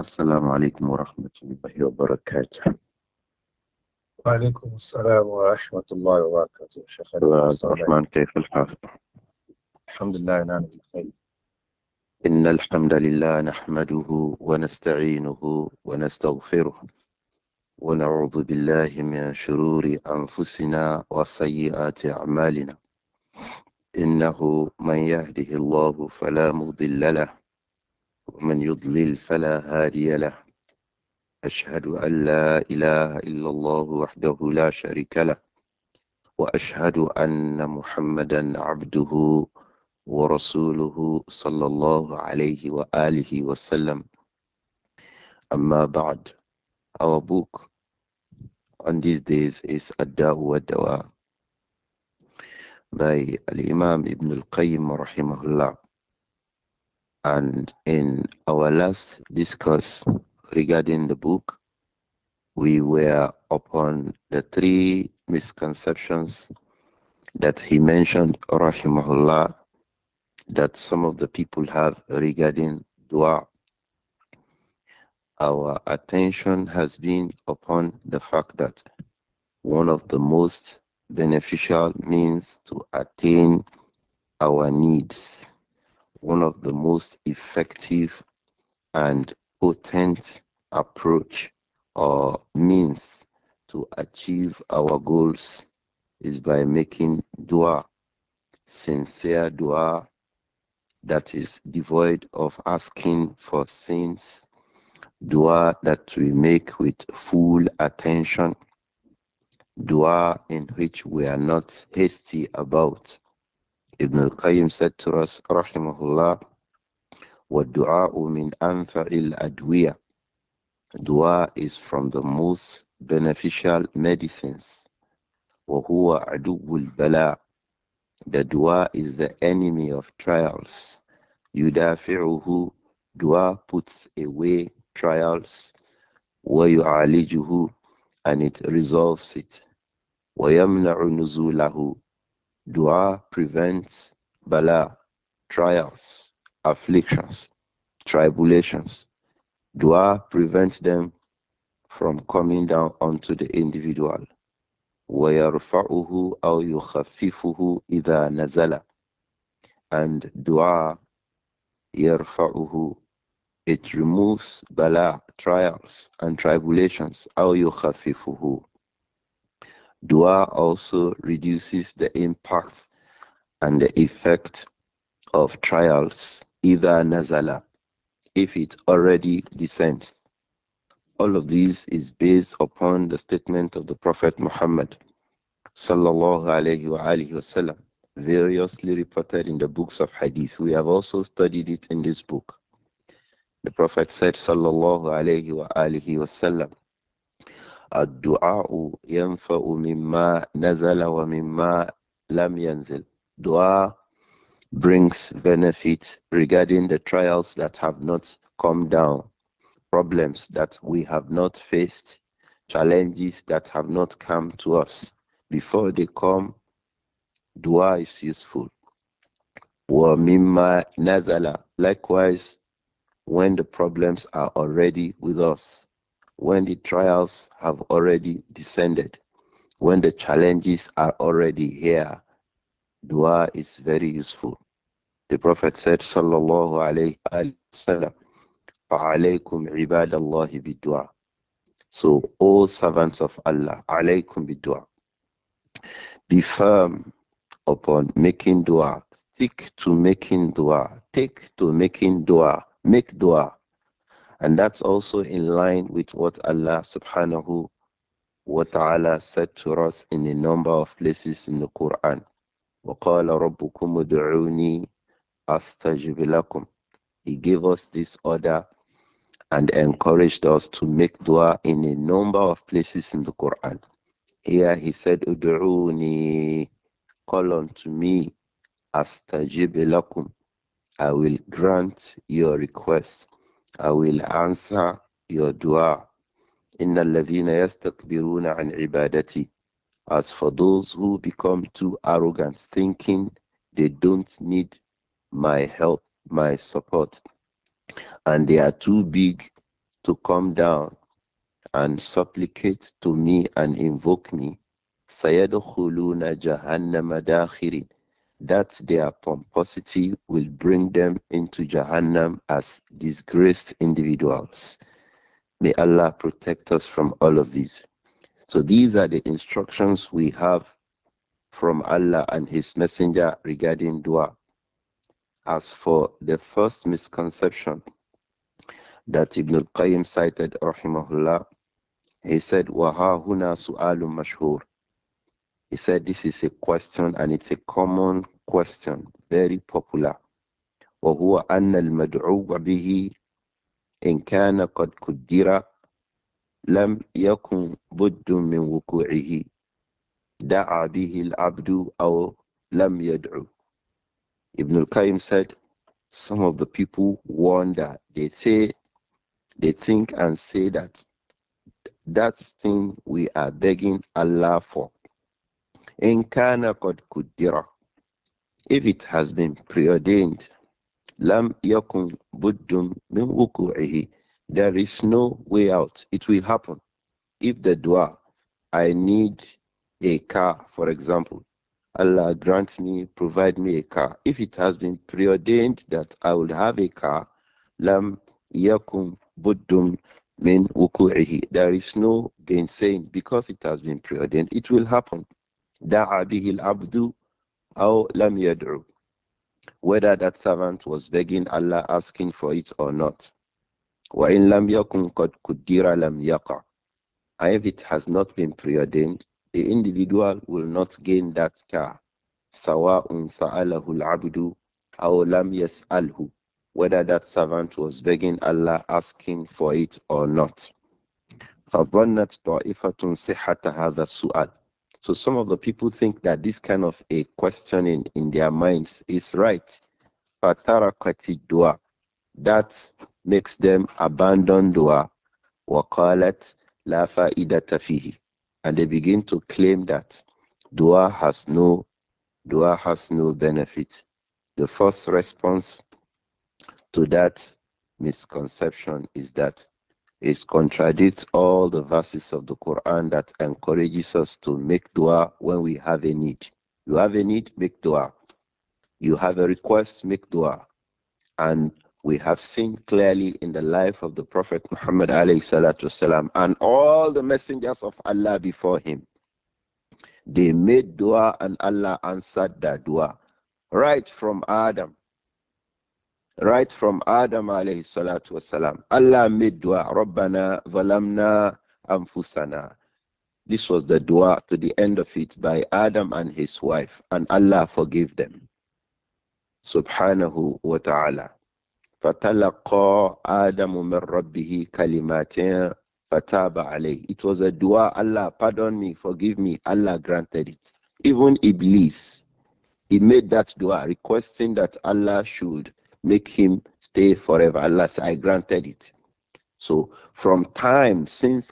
السلام عليكم ورحمة الله وبركاته. وعليكم السلام ورحمة الله وبركاته شيخ عبد صالح. الرحمن، كيف الحال؟ الحمد لله أنا بخير. إن الحمد لله نحمده ونستعينه ونستغفره ونعوذ بالله من شرور أنفسنا وسيئات أعمالنا. إنه من يهده الله فلا مضل له ومن يضلل فلا هادي له. أشهد أن لا إله إلا الله وحده لا شريك له، وأشهد أن محمدا عبده ورسوله صلى الله عليه وآله وسلم. أما بعد, our book on these days is Ad-Da'u wa Dawa by Al-Imam Ibn Al-Qayyim rahimahullah. And in our last discourse regarding the book, we were upon the three misconceptions that he mentioned rahimahullah, that some of the people have regarding dua. Our attention has been upon the fact that one of the most beneficial means to attain our needs, one of the most effective and potent approach or means to achieve our goals is by making dua, sincere dua that is devoid of asking for sins, dua that we make with full attention, dua in which we are not hasty about. Ibn al-Qayyim said to us, rahimahullah, وَالدُّعَاءُ مِنْ أَنْفَعِ الْأَدْوِيَةِ. Dua is from the most beneficial medicines. وَهُوَ عَدُوُّ الْبَلَاءِ. The dua is the enemy of trials. يُدَافِعُهُ. Dua puts away trials. وَيُعَالِجُهُ. And it resolves it. وَيَمْنَعُ نُزُولَهُ. Dua prevents bala, trials, afflictions, tribulations. Dua prevents them from coming down onto the individual. وَيَرْفَعُهُ أَوْ يُخَفِّفُهُ إِذَا نَزَلَ. And dua, يَرْفَعُهُ, it removes bala, trials and tribulations. أَوْ يُخَفِّفُهُ. Dua also reduces the impact and the effect of trials, either nazala, if it already descends. All of these is based upon the statement of the Prophet Muhammad sallallahu alayhi wa alihi wasallam, variously reported in the books of hadith. We have also studied it in this book. The Prophet said sallallahu alayhi wa alihi wasallam, الدعاء ينفع مما نزل ومما لم ينزل. Dua brings benefits regarding the trials that have not come down, problems that we have not faced, challenges that have not come to us. Before they come, dua is useful. وَمِمَّا نَزَلَ. Likewise, when the problems are already with us, when the trials have already descended, when the challenges are already here, dua is very useful. The Prophet said, sallallahu alayhi wa sallam, فَعَلَيْكُمْ عِبَادَ اللَّهِ بِالدُّعَى. So, all servants of Allah, alaykum bid-dua. Be firm upon making dua. Stick to making dua. Take to making dua. Make dua. And that's also in line with what Allah subhanahu wa ta'ala said to us in a number of places in the Quran. وَقَالَ رَبُّكُمُ ادْعُونِي أَسْتَجِبْ لَكُمْ. He gave us this order and encouraged us to make dua in a number of places in the Quran. Here he said, Udu'uni, call unto me, astajib lakum. I will grant your request. I will answer your dua. Inna alladhina yastakbiruna an ibadati. As for those who become too arrogant, thinking they don't need my help, my support, and they are too big to come down and supplicate to me and invoke me, سَيَدْخُلُونَ جَهَنَّمَ دَاخِرِينَ, that their pomposity will bring them into Jahannam as disgraced individuals. May Allah protect us from all of these. So these are the instructions we have from Allah and His Messenger regarding dua. As for the first misconception that Ibn al-Qayyim cited, rahimahullah, he said, وَهَا هُنَا سُؤَالٌ مَشْهُورٌ. He said this is a question and it's a common question, very popular. وَهُوَ أَنَّ الْمَدْعُوَ بِهِ إِنْ كَانَ قَدْ قُدِّرَ لَمْ يَكُنْ بُدٌّ مِنْ وُقُوعِهِ دَعَى بِهِ الْعَبْدُ أَوْ لَمْ يَدْعُ. Ibn al-Qayyim said, some of the people wonder, they think and say that that thing we are begging Allah for, in kana qad kuddira, if it has been preordained, lam yakun buddum min wuku'ihi, there is no way out. It will happen. If the dua, I need a car, for example, Allah grant me, provide me a car. If it has been preordained that I will have a car, lam yakum buddum min wuku'ihi. There is no gainsaying because it has been preordained. It will happen. Da'a bihi al-abdu aw lam yad'u. Whether that servant was begging Allah, asking for it or not. Wa in lam yakun qad kuddira lam yaqa. And if it has not been preordained, the individual will not gain that car. Sawa'un sa'alahu al-abdu aw lam yas'alhu. Whether that servant was begging Allah, asking for it or not. فَظَنَّتْ طَائِفَةٌ صِحَّةَ هَذَا السُّؤَالِ. So some of the people think that this kind of a questioning in their minds is right. فَتَرَكَتِ الدُّعَى. That makes them abandon dua. وَقَالَتْ لَا فَائِدَةَ فِيهِ. And they begin to claim that dua has no benefit. The first response to that misconception is that it contradicts all the verses of the Quran that encourages us to make dua when we have a need. You have a need, make dua. You have a request, make dua. And we have seen clearly in the life of the Prophet Muhammad alayhi salatu wasalam, and all the messengers of Allah before him. They made dua and Allah answered that dua. Right from Adam. Right from Adam alayhi salatu wasalam. Allah made dua. Rabbana zalamna anfusana. This was the dua to the end of it by Adam and his wife. And Allah forgave them. Subhanahu wa ta'ala. فَتَلَقَّى آدَمُ مِنْ رَبِّهِ كَلِمَاتٍ فَتَابَ عَلَيْهِ. It was a dua, Allah pardon me, forgive me. Allah granted it. Even Iblis, he made that dua requesting that Allah should make him stay forever. Allah said, I granted it. So from time since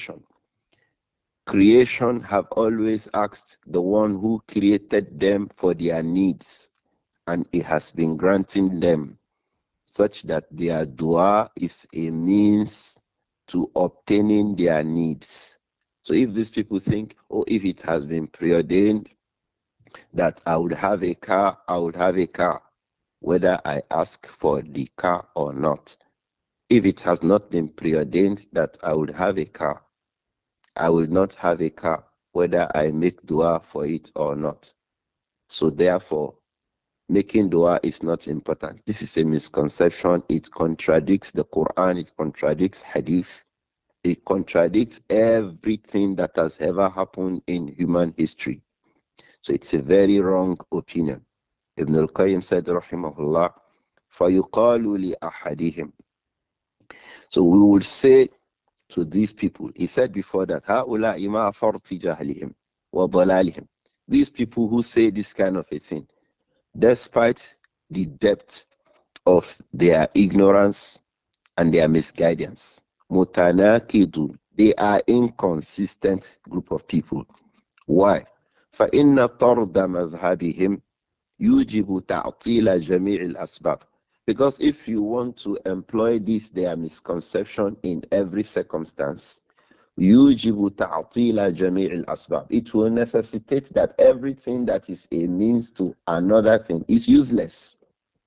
creation have always asked the one who created them for their needs, and he has been granting them, such that their dua is a means to obtaining their needs. So if these people think, oh, if it has been preordained that I would have a car, I would have a car, whether I ask for the car or not. If it has not been preordained that I would have a car, I will not have a car, whether I make dua for it or not. So therefore, making dua is not important. This is a misconception. It contradicts the Quran, it contradicts Hadith, it contradicts everything that has ever happened in human history. So it's a very wrong opinion. Ibn al-Qayyim said, rahimahullah, فَيُقَالُ لِأَحَدِهِمْ. So we would say to these people, he said before that, هَؤُلَاءِ مَا فَرْطِ جَهْلِهِمْ وَضَلَالِهِمْ. These people who say this kind of a thing, despite the depth of their ignorance and their misguidance, mutanakidun, they are inconsistent group of people. Why? فَإِنَّ طَرْدَ مَذْهَبِهِمْ يُوجِبُ تَعْطِيلَ جَمِيعِ الْأَسْبَابِ. Because if you want to employ this their misconception in every circumstance, يوجب تعطيل جميع الأسباب. It will necessitate that everything that is a means to another thing is useless.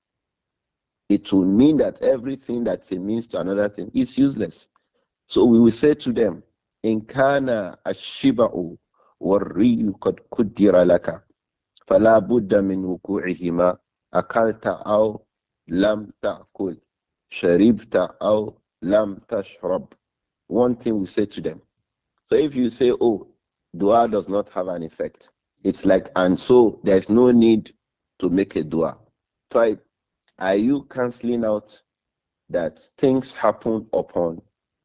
It will mean that everything that's a means to another thing is useless. So we will say to them, إن كان الشبع والري قد قدر لك فلا بد من وقوعهما أكلت أو لم تأكل شربت أو لم تشرب. One thing we say to them. So if you say, oh, dua does not have an effect, it's like, and so there's no need to make a dua. So are you canceling out that things happen upon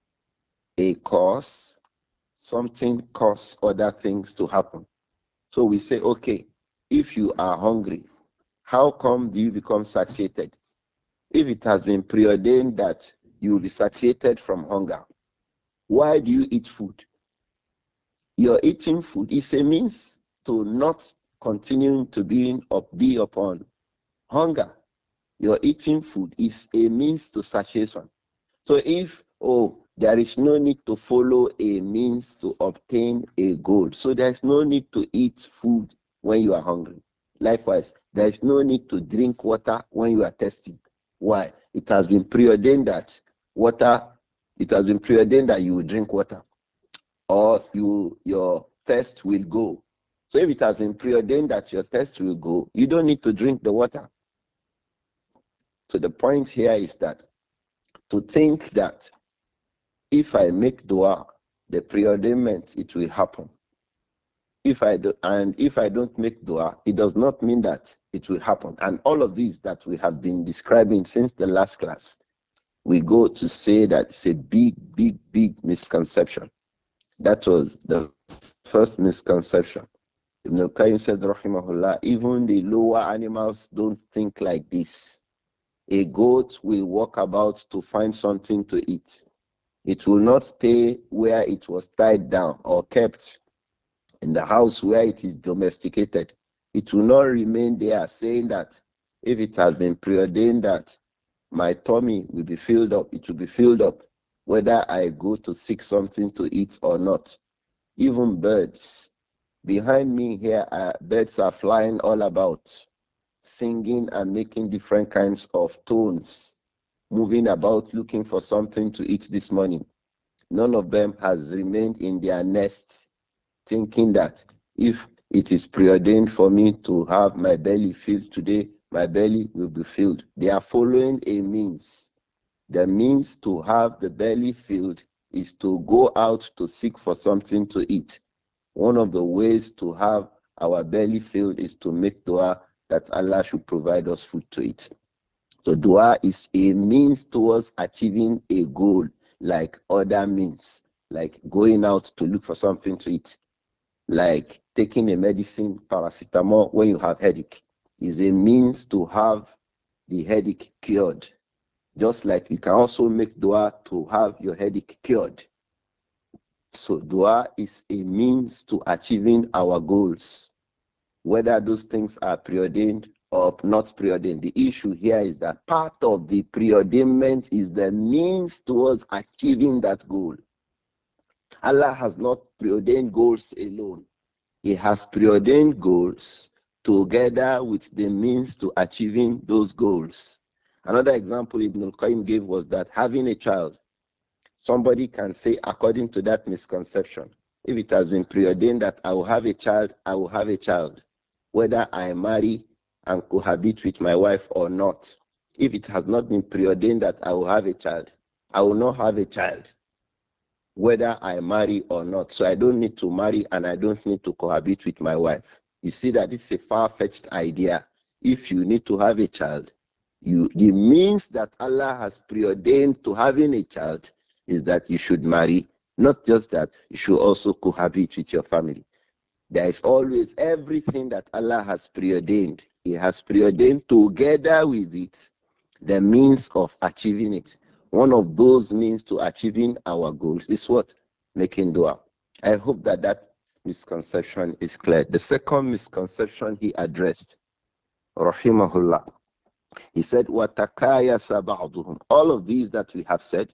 a cause, something cause other things to happen? So we say, okay, if you are hungry, how come do you become satiated? If it has been preordained that you will be satiated from hunger, why do you eat food? Your eating food is a means to not continuing to be upon hunger. Your eating food is a means to satiation. So if, oh, there is no need to follow a means to obtain a goal, so there's no need to eat food when you are hungry. Likewise, there is no need to drink water when you are thirsty. Why? It has been preordained that water, it has been preordained that you will drink water or your thirst will go. So if it has been preordained that your thirst will go, you don't need to drink the water. So the point here is that to think that if I make dua, the preordainment, it will happen. If I do, and if I don't make dua, it does not mean that it will happen. And all of these that we have been describing since the last class, we go to say that it's a big, big, big misconception. That was the first misconception. Ibn al-Qayyim said, rahimahullah, even the lower animals don't think like this. A goat will walk about to find something to eat. It will not stay where it was tied down or kept in the house where it is domesticated. It will not remain there saying that if it has been preordained that my tummy will be filled up, it will be filled up whether I go to seek something to eat or not. Even birds. Behind me here, birds are flying all about, singing and making different kinds of tones, moving about looking for something to eat this morning. None of them has remained in their nests thinking that if it is preordained for me to have my belly filled today, my belly will be filled. They are following a means. The means to have the belly filled is to go out to seek for something to eat. One of the ways to have our belly filled is to make dua that Allah should provide us food to eat. So dua is a means towards achieving a goal like other means, like going out to look for something to eat, like taking a medicine, paracetamol, when you have headache, is a means to have the headache cured. Just like you can also make dua to have your headache cured. So dua is a means to achieving our goals, whether those things are preordained or not preordained. The issue here is that part of the preordainment is the means towards achieving that goal. Allah has not preordained goals alone. He has preordained goals together with the means to achieving those goals. Another example Ibn al-Qayyim gave was that having a child, somebody can say according to that misconception, if it has been preordained that I will have a child, I will have a child, whether I marry and cohabit with my wife or not. If it has not been preordained that I will have a child, I will not have a child whether I marry or not. So I don't need to marry and I don't need to cohabit with my wife. You see that it's a far-fetched idea. If you need to have a child, the means that Allah has preordained to having a child is that you should marry. Not just that, you should also cohabit with your family. There is always everything that Allah has preordained. He has preordained together with it the means of achieving it. One of those means to achieving our goals is what? Making dua. I hope that that misconception is clear. The second misconception he addressed, rahimahullah, He said, وَتَكَايَسَ بَعْضُهُمْ. All of these that we have said,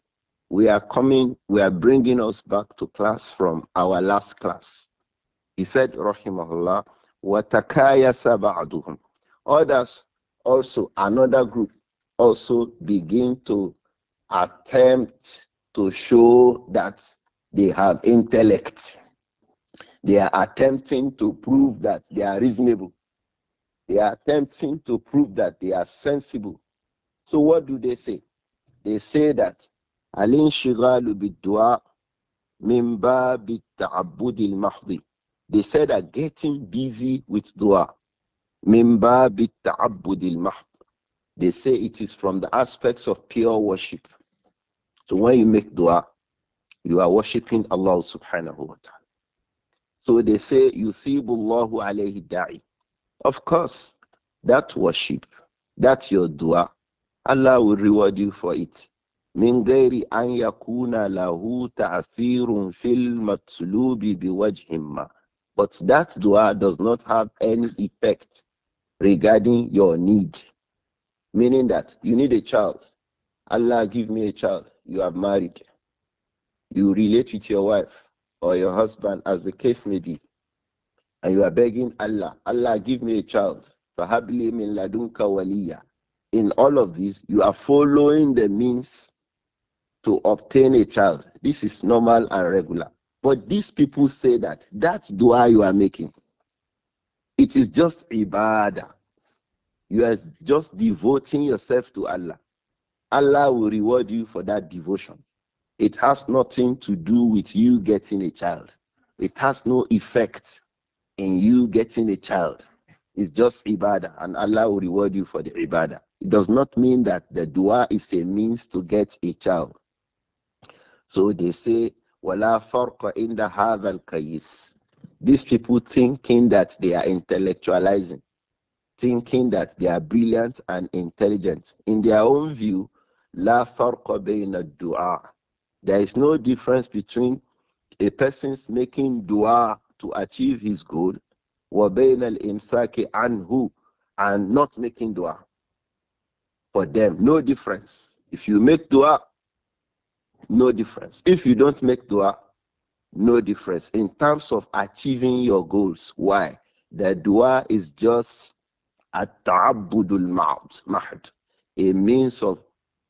we are bringing us back to class from our last class. He said, Rahimahullah, وَتَكَايَسَ بَعْضُهُمْ. Others also, another group, also begin to attempt to show that they have intellect. They are attempting to prove that they are reasonable. They are attempting to prove that they are sensible. So what do they say? They say that al-inshigalu bid-du'a min babi ta'abbudi al-mahdhi. They said that getting busy with dua min babi ta'abbudi al-mahdhi. They say it is from the aspects of pure worship. So when you make dua, you are worshiping Allah subhanahu wa ta'ala. So they say, Yuthibullahu alayhi da'i. Of course, that worship, that's your dua, Allah will reward you for it. من غير أن يكون له تأثير في المطلوب بوجه ما. But that dua does not have any effect regarding your need. Meaning that you need a child. Allah give me a child. You are married. You relate with your wife or your husband as the case may be. And you are begging Allah, Allah give me a child. فَهَبْلِي مِن لَدُنْكَ وَلِيًّا. In all of this, you are following the means to obtain a child. This is normal and regular. But these people say that that's dua you are making. It is just ibadah. You are just devoting yourself to Allah. Allah will reward you for that devotion. It has nothing to do with you getting a child. It has no effect in you getting a child. It's just ibadah, and Allah will reward you for the ibadah. It does not mean that the dua is a means to get a child. So they say, "Wala farqa inda hadha al-kayis." These people thinking that they are intellectualizing, thinking that they are brilliant and intelligent. In their own view, la farqa bayna dua. There is no difference between a person's making dua to achieve his goal, wa bayna al-imsaki anhu, and not making dua. For them, no difference. If you make dua, no difference. If you don't make dua, no difference in terms of achieving your goals. Why? The dua is just at-ta'abbudul mahd, a means of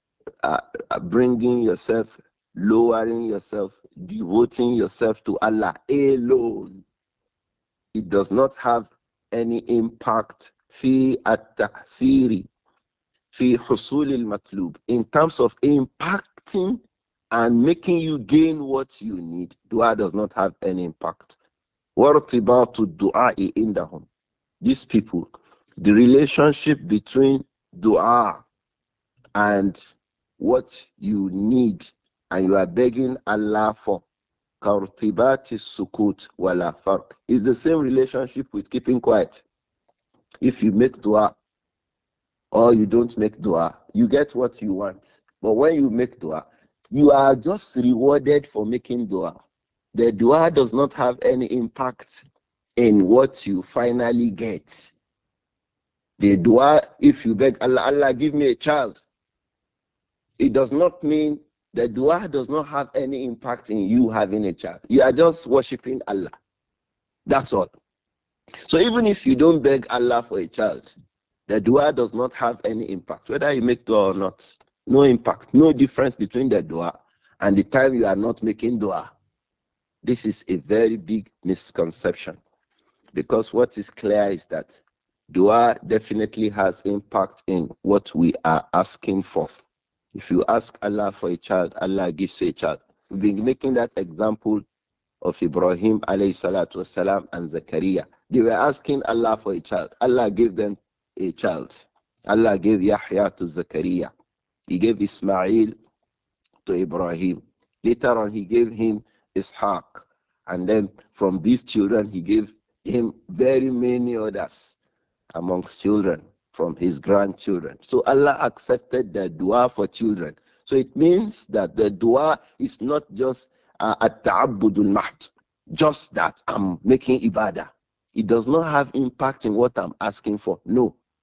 bringing yourself, lowering yourself, devoting yourself to Allah alone. It does not have any impact fi at-ta'thiri fi husul al-matlub, in terms of impacting and making you gain what you need. Dua does not have any impact. وَارْتِبَاطُ الدُّعَاءِ عِنْدَهُمْ. These people, the relationship between dua and what you need and you are begging Allah for, كَارْتِبَاتِ السُّكُوتِ وَلَا فَرْقٍ, is the same relationship with keeping quiet. If you make dua or you don't make dua, you get what you want. But when you make dua, you are just rewarded for making dua. The dua does not have any impact in what you finally get. The dua, if you beg Allah, Allah give me a child, it does not mean the dua does not have any impact in you having a child. You are just worshiping Allah. That's all. So even if you don't beg Allah for a child, the dua does not have any impact. Whether you make dua or not, no impact. No difference between the dua and the time you are not making dua. This is a very big misconception, because what is clear is that dua definitely has impact in what we are asking for. If you ask Allah for a child, Allah gives you a child. We've been making that example of Ibrahim alayhi salatu wasalam and Zakaria. They were asking Allah for a child. Allah gave them a child. Allah gave Yahya to Zakaria. He gave Ismail to Ibrahim. Later on, he gave him Ishaq. And then from these children, he gave him very many others amongst children from his grandchildren. So Allah accepted the dua for children. So it means that the dua is not just at-ta'abbudul mahd, just that I'm making ibadah. It does not have impact in what I'm asking for. No.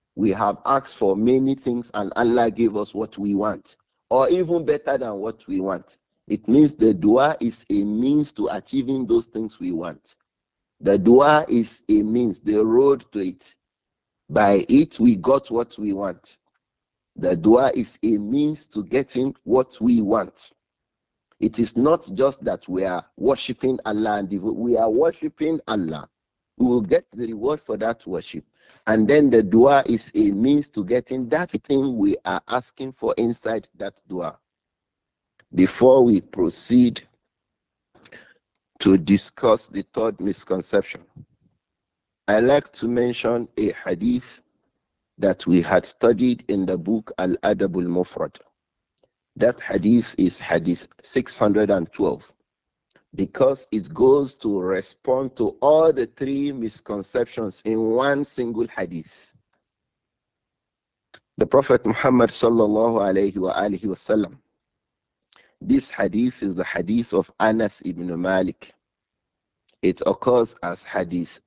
We have asked for many things and Allah gave us what we want, or even better than what we want. It means the dua is a means to achieving those things we want. The dua is a means, the road to it. By it, we got what we want. The dua is a means to getting what we want. It is not just that we are worshiping Allah and we are worshiping Allah. We will get the reward for that worship. And then the dua is a means to getting that thing we are asking for inside that dua. Before we proceed to discuss the third misconception, I like to mention a hadith that we had studied in the book Al-Adab al-Mufrad. That hadith is hadith 612 because it goes to respond to all the three misconceptions in one single hadith. The Prophet Muhammad sallallahu alayhi wa alihi wasallam. This hadith is the hadith of Anas ibn Malik. It occurs as hadith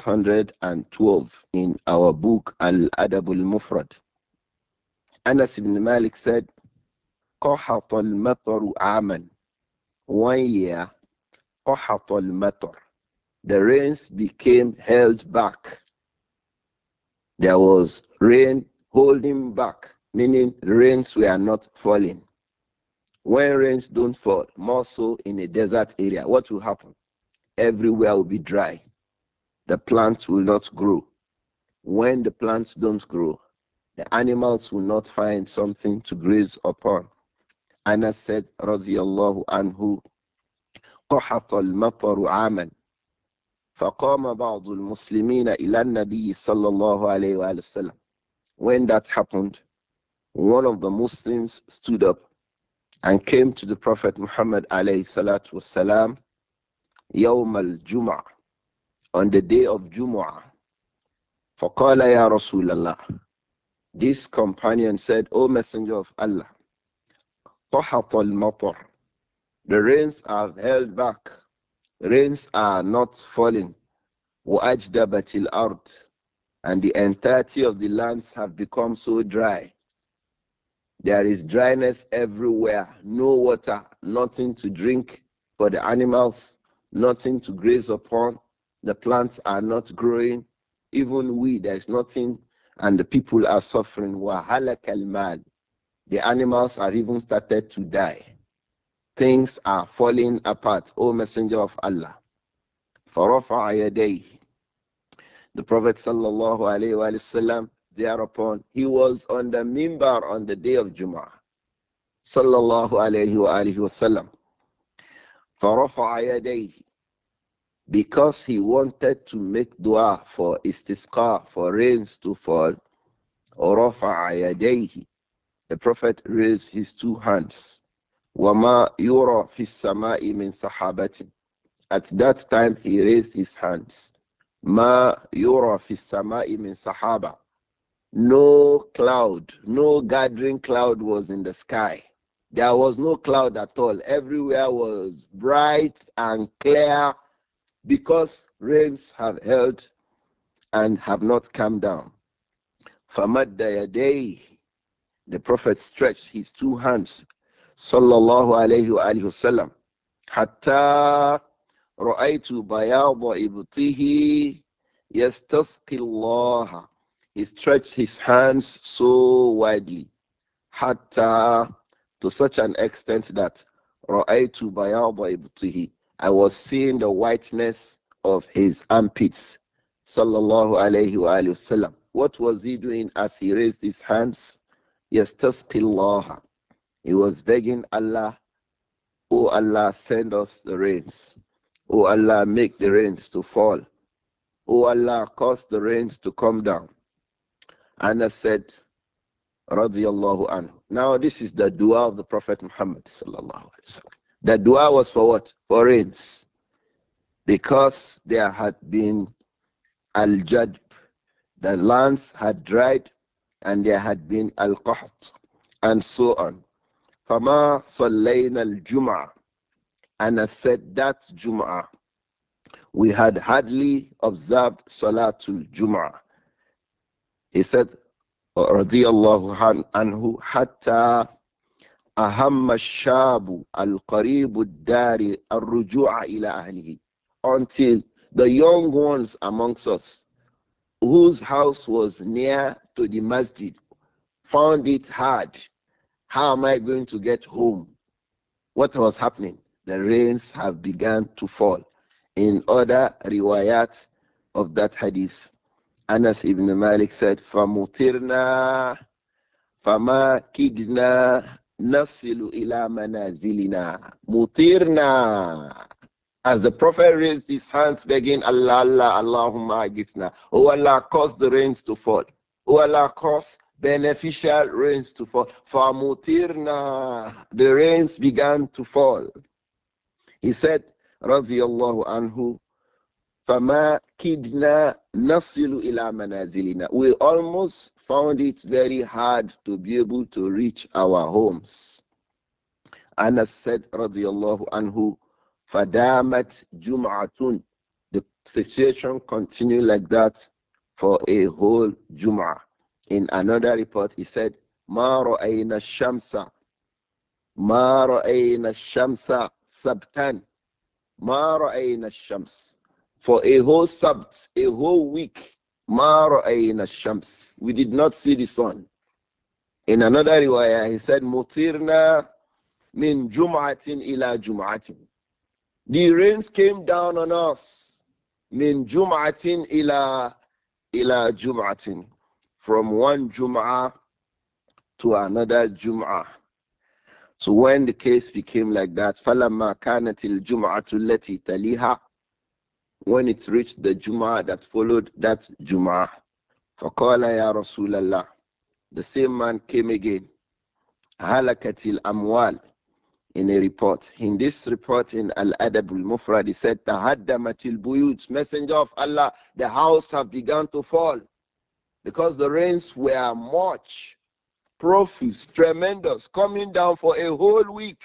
612 in our book Al-Adab al-Mufrad. Anas ibn Malik said, قحط المطر عاما. 1 year, قحط المطر. The rains became held back. There was rain holding back, meaning rains were not falling. When rains don't fall, more so in a desert area, what will happen? Everywhere will be dry. The plants will not grow. When the plants don't grow, the animals will not find something to graze upon. Anas said, radiyallahu anhu, قحط المطر عاما فقام بعض المسلمين إلى النبي صلى الله عليه وآله وسلم. When that happened, one of the Muslims stood up and came to the Prophet Muhammad alayhi salatu wasalam يوم الجمعة, on the day of Jumu'ah. فقال يا رسول الله. This companion said, O Messenger of Allah, قحط المطر. The rains are held back. Rains are not falling. وأجدبت الأرض. And the entirety of the lands have become so dry. There is dryness everywhere, no water, nothing to drink for the animals, nothing to graze upon. The plants are not growing. Even we, there's nothing, and the people are suffering. Wahala kalmal. The animals have even started to die. Things are falling apart, O Messenger of Allah. فَرَفَعَ يَدَيْهِ. The Prophet sallallahu alayhi wa sallam, thereupon, he was on the mimbar on the day of Jum'ah. Sallallahu alayhi wa alihi wa sallam. فَرَفَعَ يَدَيْهِ. Because he wanted to make dua for istisqa, for rains to fall. رَفَعَ يَدَيْهِ. The Prophet raised his two hands. وَمَا يُرَى فِي السَّمَاءِ مِنْ صَحَابَةٍ. At that time, he raised his hands. مَا يُرَى فِي السَّمَاءِ مِنْ صَحَابَةٍ. No cloud, no gathering cloud was in the sky. There was no cloud at all. Everywhere was bright and clear because rains have held and have not come down. فَمَدَّ يَدَيْهِ. The Prophet stretched his two hands. Sallallahu alayhi wa alihi wasallam. Hatta ra'aytu bayada ibtihi yastasqi Allah. He stretched his hands so widely. Hatta, to such an extent that ra'aytu bayada ibtihi. I was seeing the whiteness of his armpits. Sallallahu alayhi wa alihi wasallam. What was he doing as he raised his hands? Yastasqi Allah. He was begging Allah, "O Allah, send us the rains. O Allah, make the rains to fall. O Allah, cause the rains to come down." Anas said, radiyallahu anhu. Now this is the dua of the Prophet Muhammad sallallahu alaihi wasallam. The dua was for what? For rains. Because there had been al-jadb. The lands had dried and there had been al-qaht and so on. فَمَا صَلَّيْنَا الْجُمْعَةِ. And I said that Jum'ah, we had hardly observed Salatul Jum'ah. He said, رضي الله عنه حتى أهم الشاب القريب الدار الرجوع إلى أهله, until the young ones amongst us whose house was near to the masjid found it hard. How am I going to get home? What was happening? The rains have begun to fall. In other riwayat of that hadith, Anas ibn Malik said, فَمُطِرْنَا فَمَا كِدْنَا نَصِلُ إِلَى مَنَازِلِنَا مُطِرْنَا. As the Prophet raised his hands begging Allah, Allah, Allahumma agithna. Oh Allah, cause the rains to fall. Oh Allah, cause beneficial rains to fall. فَمُطِرْنَا. The rains began to fall. He said, radiyallahu anhu, فَمَا كِدْنَا نَصِلُ إِلَى مَنَازِلِنَا. We almost found it very hard to be able to reach our homes. Anas said, radiyallahu anhu, فَدَامَتْ جُمْعَةٌ. The situation continued like that for a whole Jum'ah. In another report, he said, مَا رَأَيْنَا الشَّمْسَ مَا رَأَيْنَا الشَّمْسَ سَبْتًا مَا رَأَيْنَا الشَّمْسَ. For a whole Sabt, a whole week, مَا رَأَيْنَا الشَّمْسَ. We did not see the sun. In another riwayah, he said, مُطِرْنَا مِنْ جُمْعَةٍ إِلَى جُمْعَةٍ. The rains came down on us. Min jum'atin ila jum'atin. From one jum'ah to another jum'ah. So when the case became like that, فَلَمَّا كَانَتِ الْجُمْعَةُ الَّتِي تَلِيهَا. When it reached the jum'ah that followed that jum'ah, فَقَالَ يَا رَسُولَ اللَّهِ. The same man came again. هَلَكَتِ الْأَمْوَالِ. In a report. In this report in Al-Adab al-Mufrad, he said, Tahaddamatil buyut, Messenger of Allah, the house have begun to fall because the rains were much, profuse, tremendous, coming down for a whole week.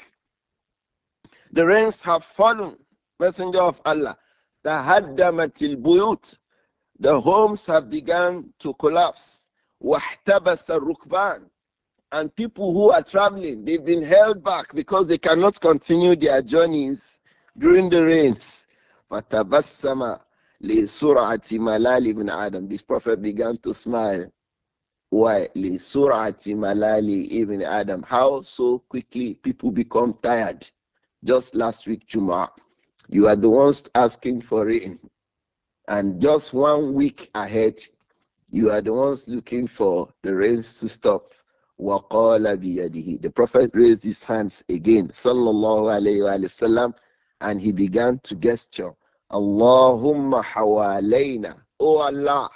The rains have fallen, Messenger of Allah. Tahaddamatil buyut, the homes have begun to collapse. Wahtabasa rukban, and people who are traveling, they've been held back because they cannot continue their journeys during the rains. فَتَبَسَّمَ لِسُرْعَةِ مَلَالِ ibn Adam. This prophet began to smile. Why? لِسُرْعَةِ مَلَالِ ibn Adam. How so quickly people become tired. Just last week, Jum'ah, you are the ones asking for rain. And just 1 week ahead, you are the ones looking for the rains to stop. وَقَالَ بِيَدِهِ. The Prophet raised his hands again, sallallahu alayhi wa sallam, and he began to gesture. Allahumma hawalayna. Oh Allah,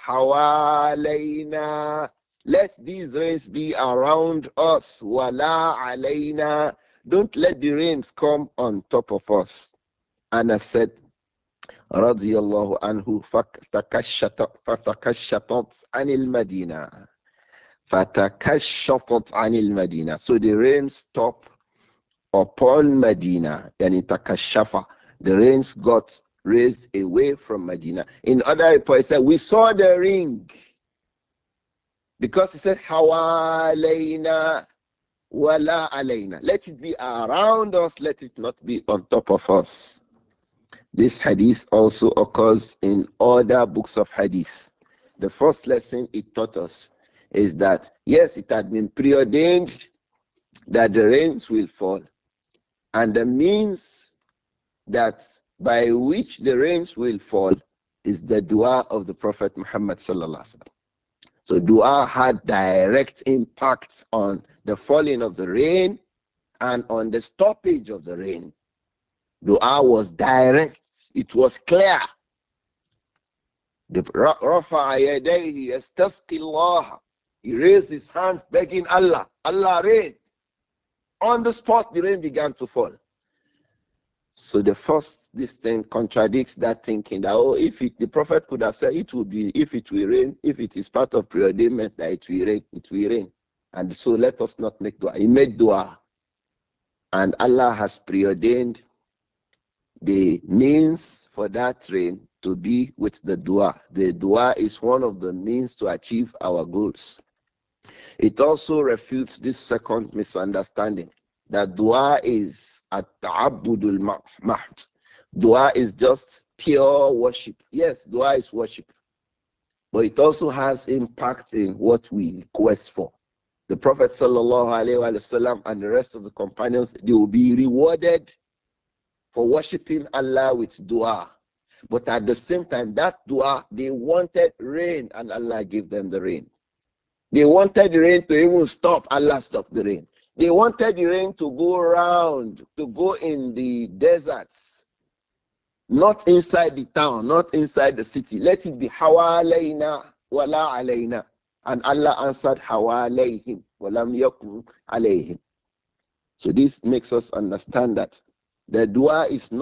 hawalayna. Let these rains be around us. Wala alayna. Don't let the rains come on top of us. And I said, radiyallahu anhu, فَتَكَشَّطَتْ عَنِ الْمَدِينَةِ. فَتَكَشَّطَتْ عَنِ الْمَدِينَةِ. So the rain stopped upon Medina. Yani takashafa. The rains got raised away from Medina. In other reports, it said, we saw the ring. Because he said, Hawalayna wala alayna. Let it be around us, let it not be on top of us. This hadith also occurs in other books of hadith. The first lesson it taught us is that, yes, it had been preordained that the rains will fall, and the means that by which the rains will fall is the dua of the Prophet Muhammad sallallahu alaihi wasallam. So dua had direct impacts on the falling of the rain and on the stoppage of the rain. Dua was direct. It was clear. رفع يديه يستسقي الله. He raised his hands begging Allah. Allah rain. On the spot, the rain began to fall. So the first, this thing contradicts that thinking that, oh, if it, the Prophet could have said it will be, if it will rain, if it is part of preordainment that it will rain, it will rain. And so let us not make dua. He made dua. And Allah has preordained the means for that rain to be with the dua. The dua is one of the means to achieve our goals. It also refutes this second misunderstanding that dua is at-ta'abbudul mahd. Dua is just pure worship. Yes, dua is worship, but it also has impact in what we request for. The Prophet sallallahu alaihi wasallam and the rest of the companions, they will be rewarded for worshiping Allah with dua. But at the same time, that dua, they wanted rain and Allah gave them the rain. They wanted the rain to even stop, Allah stopped the rain. They wanted the rain to go around, to go in the deserts, not inside the town, not inside the city. Let it be hawalayna wala alayna. And Allah answered hawalayhim walam yakun alayhim. So this makes us understand that the dua is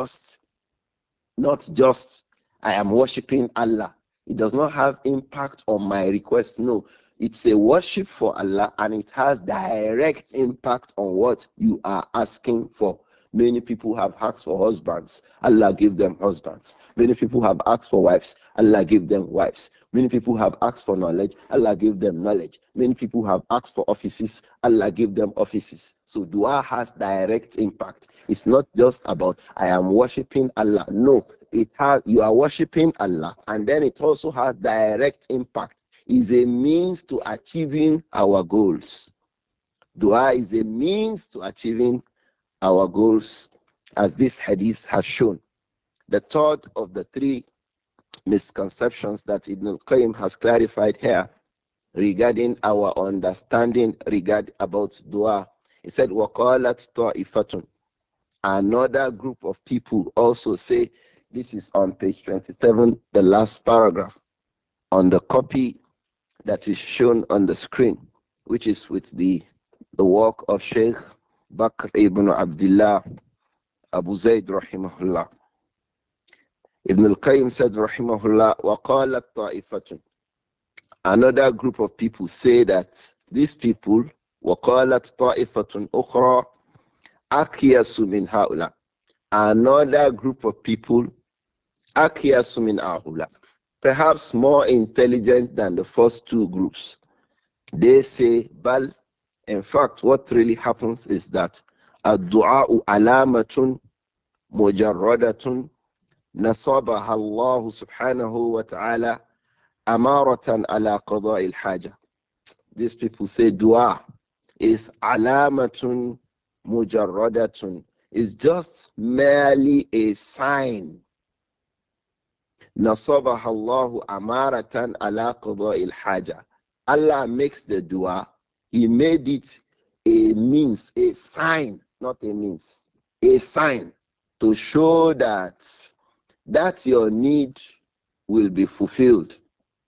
not just I am worshiping Allah. It does not have impact on my request. No, it's a worship for Allah and it has direct impact on what you are asking for. Many people have asked for husbands. Allah give them husbands. Many people have asked for wives. Allah give them wives. Many people have asked for knowledge. Allah give them knowledge. Many people have asked for offices. Allah give them offices. So dua has direct impact. It's not just about I am worshiping Allah. No, it has you are worshiping Allah, and then it also has direct impact. Is a means to achieving our goals. Dua is a means to achieving our goals, as this hadith has shown. The third of the three misconceptions that Ibn al-Qayyim has clarified here regarding our understanding about dua. He said, وَقَالَتْ طَائِفَةٌ. Another group of people also say, this is on page 27, the last paragraph, on the copy that is shown on the screen, which is with the work of Sheikh Bakr ibn Abdullah Abu Zayd rahimahullah. Ibn al-Qayyim said rahimahullah, وَقَالَتْ طَائِفَةٌ. Another group of people say that these people, وَقَالَتْ طَائِفَةٌ أُخْرَى أَكْيَسُ مِنْ هَؤُلَاء. Another group of people, أَكْيَسُ مِنْ هَؤُلَاء, perhaps more intelligent than the first two groups. They say, Bal, in fact, what really happens is that الدعاء علامة مجردة نصبها الله سبحانه وتعالى أمارة على قضاء الحاجة. These people say dua is alamatun mujarradatun, is just merely a sign. Nasabaha Allahu amaratan ala qada'il haja. Allah makes the dua, He made it a means, a sign, not a means, a sign to show that your need will be fulfilled.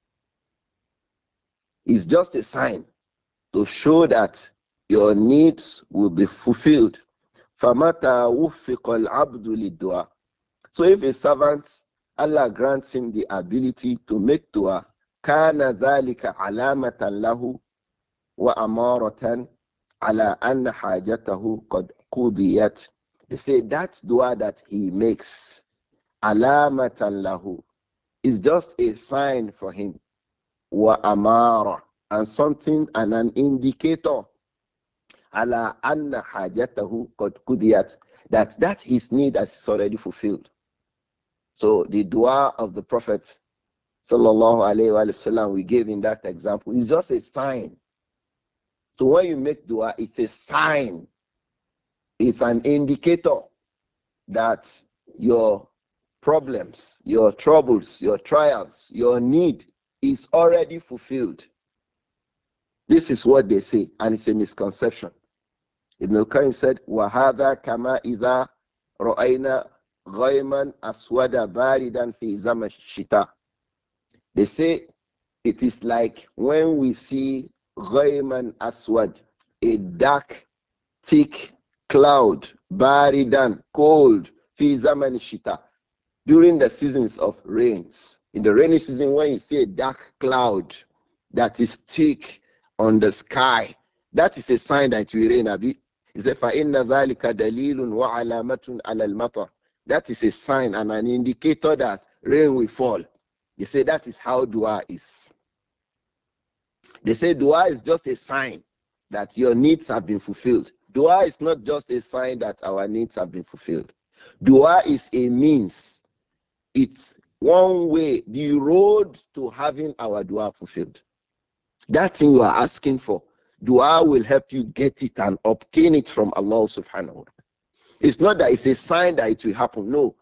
It's just a sign to show that your needs will be fulfilled. فَمَتَى وُفِّقَ الْعَبْدُ لِلدُّعَى. So if a servant, Allah grants him the ability to make dua, كَانَ ذَلِكَ عَلَامَةً لَهُ وَأَمَارَةً عَلَى أَنَّ حَاجَتَهُ قَدْ قُضِيَتْ. They say that dua that he makes, عَلَامَةً لَهُ, is just a sign for him. وَأَمَارَةً, and something, and an indicator, ala anna hajatahu qad qudiyat, that his need is already fulfilled. So the dua of the Prophet sallallahu alaihi wasallam we gave in that example is just a sign. So when you make dua, it's a sign, it's an indicator that your problems, your troubles, your trials, your need is already fulfilled. This is what they say, and it's a misconception. Ibn al-Qayyim said, وَهَذَا كَمَا إِذَا رَأَيْنَا غَيْمًا أَسْوَدَ بَارِدًا فِي زَمَنِ الشِّتَاءِ. They say it is like when we see غَيْمًا أَسْوَدَ, a dark, thick cloud, baridan, cold, fi zaman shita, during the seasons of rains. In the rainy season, when you see a dark cloud that is thick on the sky, that is a sign that it will rain a bit. He said, فَإِنَّ ذَلِكَ دَلِيلٌ وَعَلَامَةٌ عَلَى الْمَطَرِ. That is a sign and an indicator that rain will fall. He said that is how dua is. They say dua is just a sign that your needs have been fulfilled. Dua is not just a sign that our needs have been fulfilled. Dua is a means. It's one way, the road to having our dua fulfilled. That thing you are asking for, dua will help you get it and obtain it from Allah subhanahu wa ta'ala. It's not that it's a sign that it will happen. No,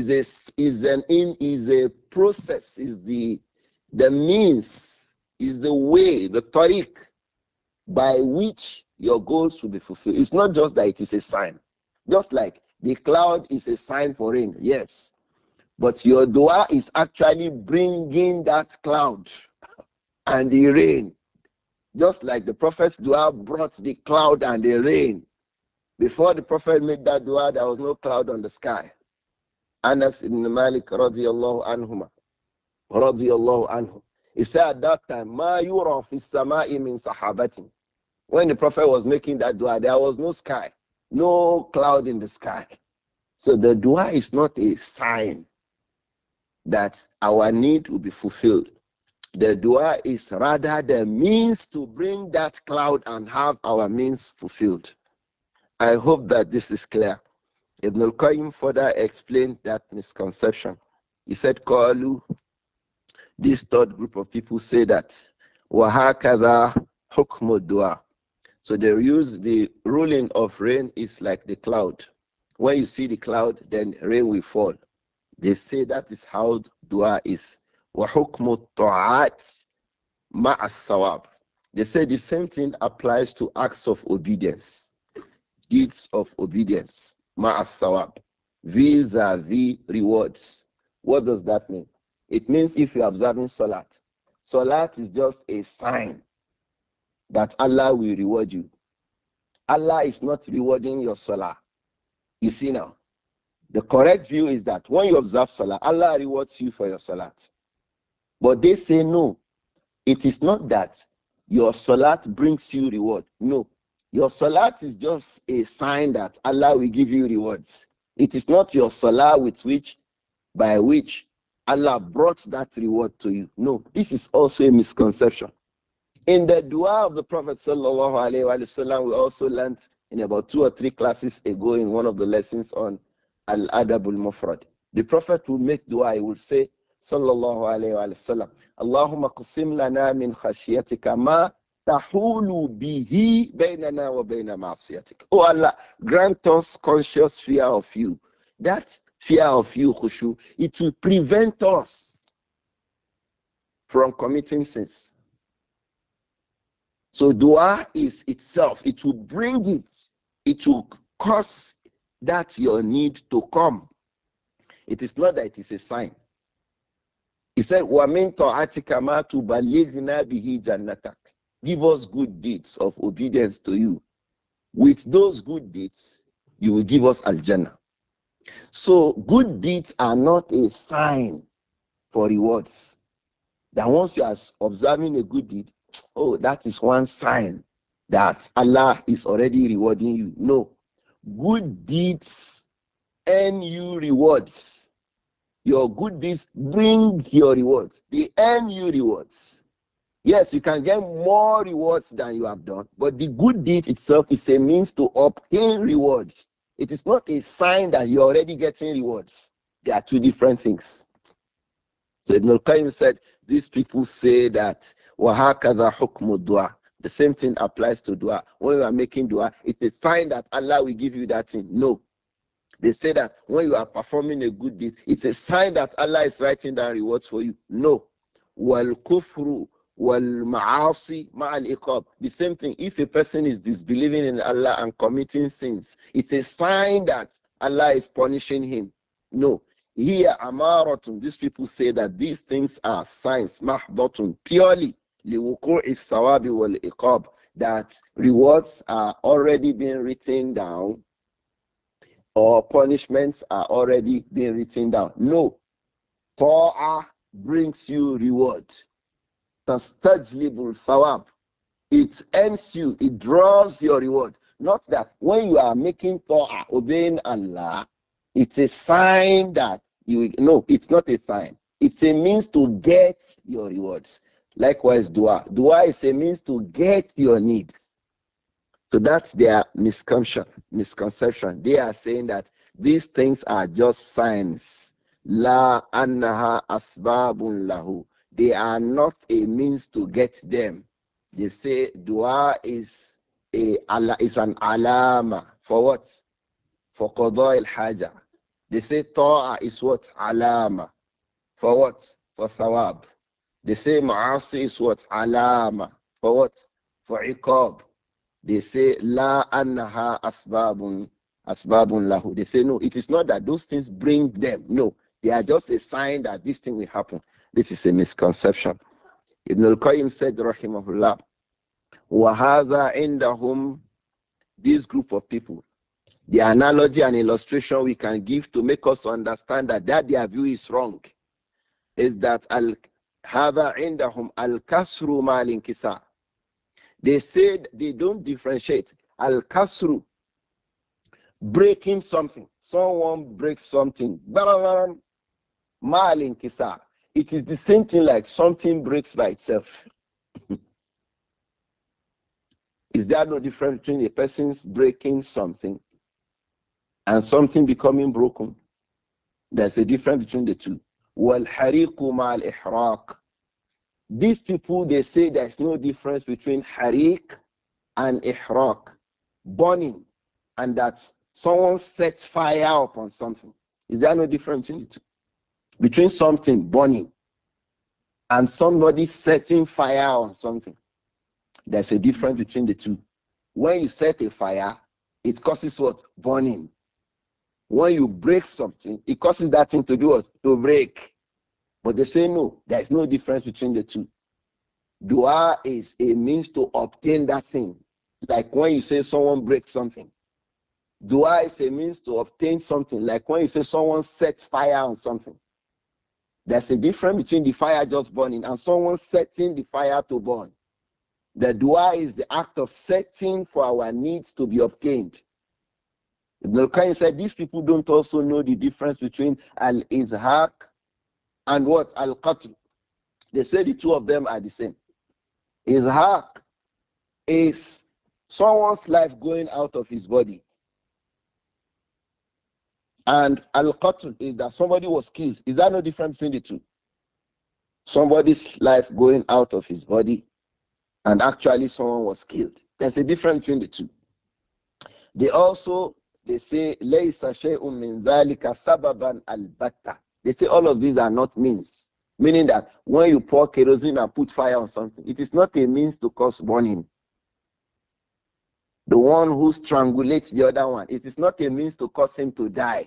is a process, is the means, is the way, the tariq by which your goals will be fulfilled. It's not just that it is a sign. Just like the cloud is a sign for rain, yes. But your dua is actually bringing that cloud and the rain. Just like the prophet's dua brought the cloud and the rain. Before the prophet made that dua, there was no cloud on the sky. Anas ibn Malik radiyallahu anhuma, radiyallahu anhu. He said at that time, Ma yura fi sama'i min sahabatin. When the prophet was making that dua, there was no sky, no cloud in the sky. So the dua is not a sign that our need will be fulfilled. The dua is rather the means to bring that cloud and have our means fulfilled. I hope that this is clear. Ibn al-Qayyim further explained that misconception. He said, Qalu, this third group of people say that, وَهَكَذَا حُكْمُ الدُّعَى. So they use the ruling of rain is like the cloud. When you see the cloud, then rain will fall. They say that is how dua is. وَحُكْمُ الطَّاعَاتِ مَعَ الثَّوَابِ. They say the same thing applies to acts of obedience, deeds of obedience, مَعَ الثَّوَابِ, vis-a-vis rewards. What does that mean? It means if you're observing Salat, Salat is just a sign that Allah will reward you. Allah is not rewarding your Salah. You see now, the correct view is that when you observe Salah, Allah rewards you for your Salat. But they say no, it is not that your Salat brings you reward. No, your Salat is just a sign that Allah will give you rewards. It is not your Salah by which Allah brought that reward to you. No, this is also a misconception. In the dua of the Prophet sallallahu alaihi wasallam, we also learned in about 2 or 3 classes ago in one of the lessons on Al-Adabul Mufrad. The Prophet will make dua, he will say, sallallahu alaihi wasallam, Allahumma qasim lana min khashiyatika ma tahulu bihi baynana wa bayna ma'asiyatik. Oh Allah, grant us conscious fear of you. That fear of you, khushu, it will prevent us from committing sins. So dua is itself, it will bring it, it will cause that your need to come. It is not that it is a sign. He said, وَمِن طَاعَتِكَ مَا تُبَلِّغْنَا بِهِ جَنَّتَكَ. Give us good deeds of obedience to you. With those good deeds, you will give us al-Jannah. So good deeds are not a sign for rewards. That once you are observing a good deed, oh, that is one sign that Allah is already rewarding you. No. Good deeds earn you rewards. Your good deeds bring your rewards. They earn you rewards. Yes, you can get more rewards than you have done, but the good deed itself is a means to obtain rewards. It is not a sign that you're already getting rewards. They are two different things. So Ibn al-Qayyim said, these people say that وَهَكَذَا حُكْمُ الدُّعَى. The same thing applies to dua. When you are making dua, it's a sign that Allah will give you that thing. No. They say that when you are performing a good deed, it's a sign that Allah is writing down rewards for you. No. وَالْكُفْرُ وَالْمَعَاصِي مَعَ الْإِقَابِ. The same thing. If a person is disbelieving in Allah and committing sins, it's a sign that Allah is punishing him. No. Here, amaratun, these people say that these things are signs, mahdatun, purely, liwuku'i thawabi wal iqab, that rewards are already being written down or punishments are already being written down. No. Ta'ah brings you reward. Tastajlibul thawab. It ends you, it draws your reward. Not that when you are making ta'ah, obeying Allah, it's a sign that you, no, it's not a sign. It's a means to get your rewards. Likewise, dua. Dua is a means to get your needs. So that's their misconception. They are saying that these things are just signs. La annaha asbabun lahu. They are not a means to get them. They say dua is an alama for what? For qada al haja. They say ta'a is what? Alama. For what? For thawab. They say ma'asi is what? Alama. For what? For iqab. They say la annaha asbabun lahu. They say no, it is not that those things bring them. No, they are just a sign that this thing will happen. This is a misconception. Ibn al-Qayyim said, rahimahullah, wa hadha indahum, this group of people, the analogy and illustration we can give to make us understand that their view is wrong is that al hadha indahum al-kasru mal-inkisar. They said they don't differentiate al-kasru, breaking something. Someone breaks something. Malin kisa. It is the same thing like something breaks by itself. Is there no difference between a person's breaking something and something becoming broken? There's a difference between the two. Wal hariqu mal ihraq. These people, they say there's no difference between hariq and ihraq, burning, and that someone sets fire upon something. Is there no difference between the two? Between something burning and somebody setting fire on something. There's a difference between the two. When you set a fire, it causes what? Burning. When you break something, it causes that thing to do what? To break. But they say no, there is no difference between the two. Dua is a means to obtain that thing. Like when you say someone breaks something. Dua is a means to obtain something. Like when you say someone sets fire on something. There's a difference between the fire just burning and someone setting the fire to burn. The dua is the act of setting for our needs to be obtained. Ibn al-Qayyim said these people don't also know the difference between al-izhaq and what? Al-qatl. They say the two of them are the same. Izhaq is someone's life going out of his body. And al-qatl is that somebody was killed. Is there no difference between the two? Somebody's life going out of his body and actually someone was killed. There's a difference between the two. They say laysa shay'un min zalika sababan albatta. They say all of these are not means, meaning that when you pour kerosene and put fire on something, it is not a means to cause burning. The one who strangulates the other one, it is not a means to cause him to die.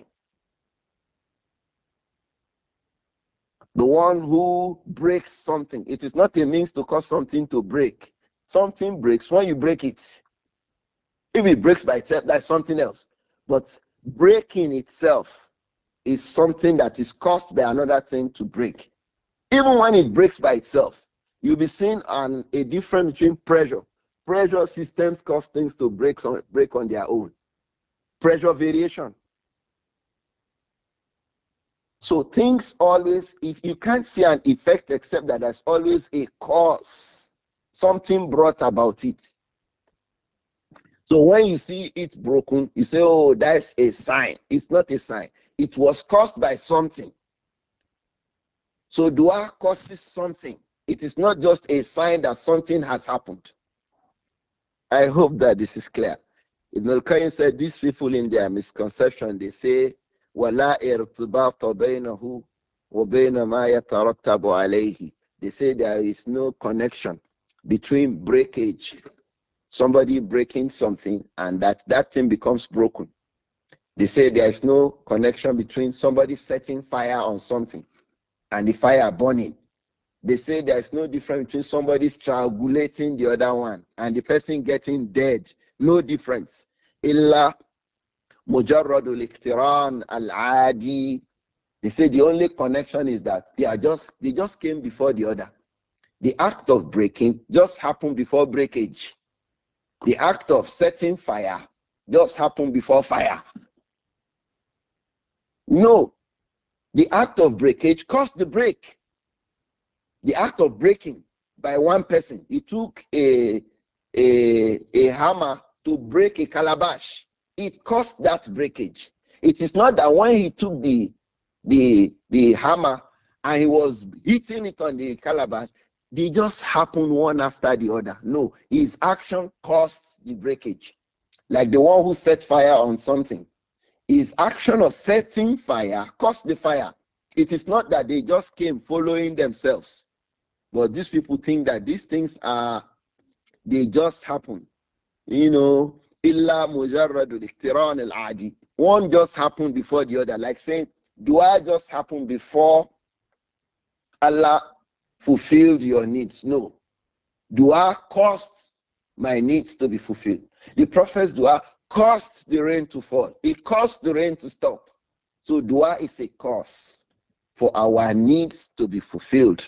The one who breaks something, it is not a means to cause something to break. Something breaks when you break it. If it breaks by itself, that's something else. But breaking itself is something that is caused by another thing to break. Even when it breaks by itself, you'll be seeing a difference between pressure. Pressure systems cause things to break on their own. Pressure variation. So things always, if you can't see an effect except that there's always a cause, something brought about it. So when you see it broken, you say, oh, that's a sign. It's not a sign. It was caused by something. So dua causes something. It is not just a sign that something has happened. I hope that this is clear. Ibn al-Qayyim said these people in their misconception, they say, وَلَا إِرْتِبَاطَ بَيْنَهُ وَبَيْنَ مَا يَتَرَتَّبُ عَلَيْهِ. They say there is no connection between breakage, somebody breaking something, and that thing becomes broken. They say there is no connection between somebody setting fire on something and the fire burning. They say there is no difference between somebody strangulating the other one and the person getting dead. No difference. Illa mujarradul iqtiran al-adi. They say the only connection is that they just came before the other. The act of breaking just happened before breakage. The act of setting fire just happened before fire. No, the act of breakage caused the break. The act of breaking by one person. He took a hammer to break a calabash. It caused that breakage. It is not that when he took the hammer and he was hitting it on the calabash, they just happened one after the other. No, his action caused the breakage. Like the one who set fire on something. His action of setting fire caused the fire. It is not that they just came following themselves. But these people think that these things are, they just happen. You know, illa mujarradul iqtiran al-adi. One just happened before the other. Like saying, do I just happen before Allah fulfilled your needs? No. Dua caused my needs to be fulfilled. The prophet's dua caused the rain to fall. It caused the rain to stop. So dua is a cause for our needs to be fulfilled.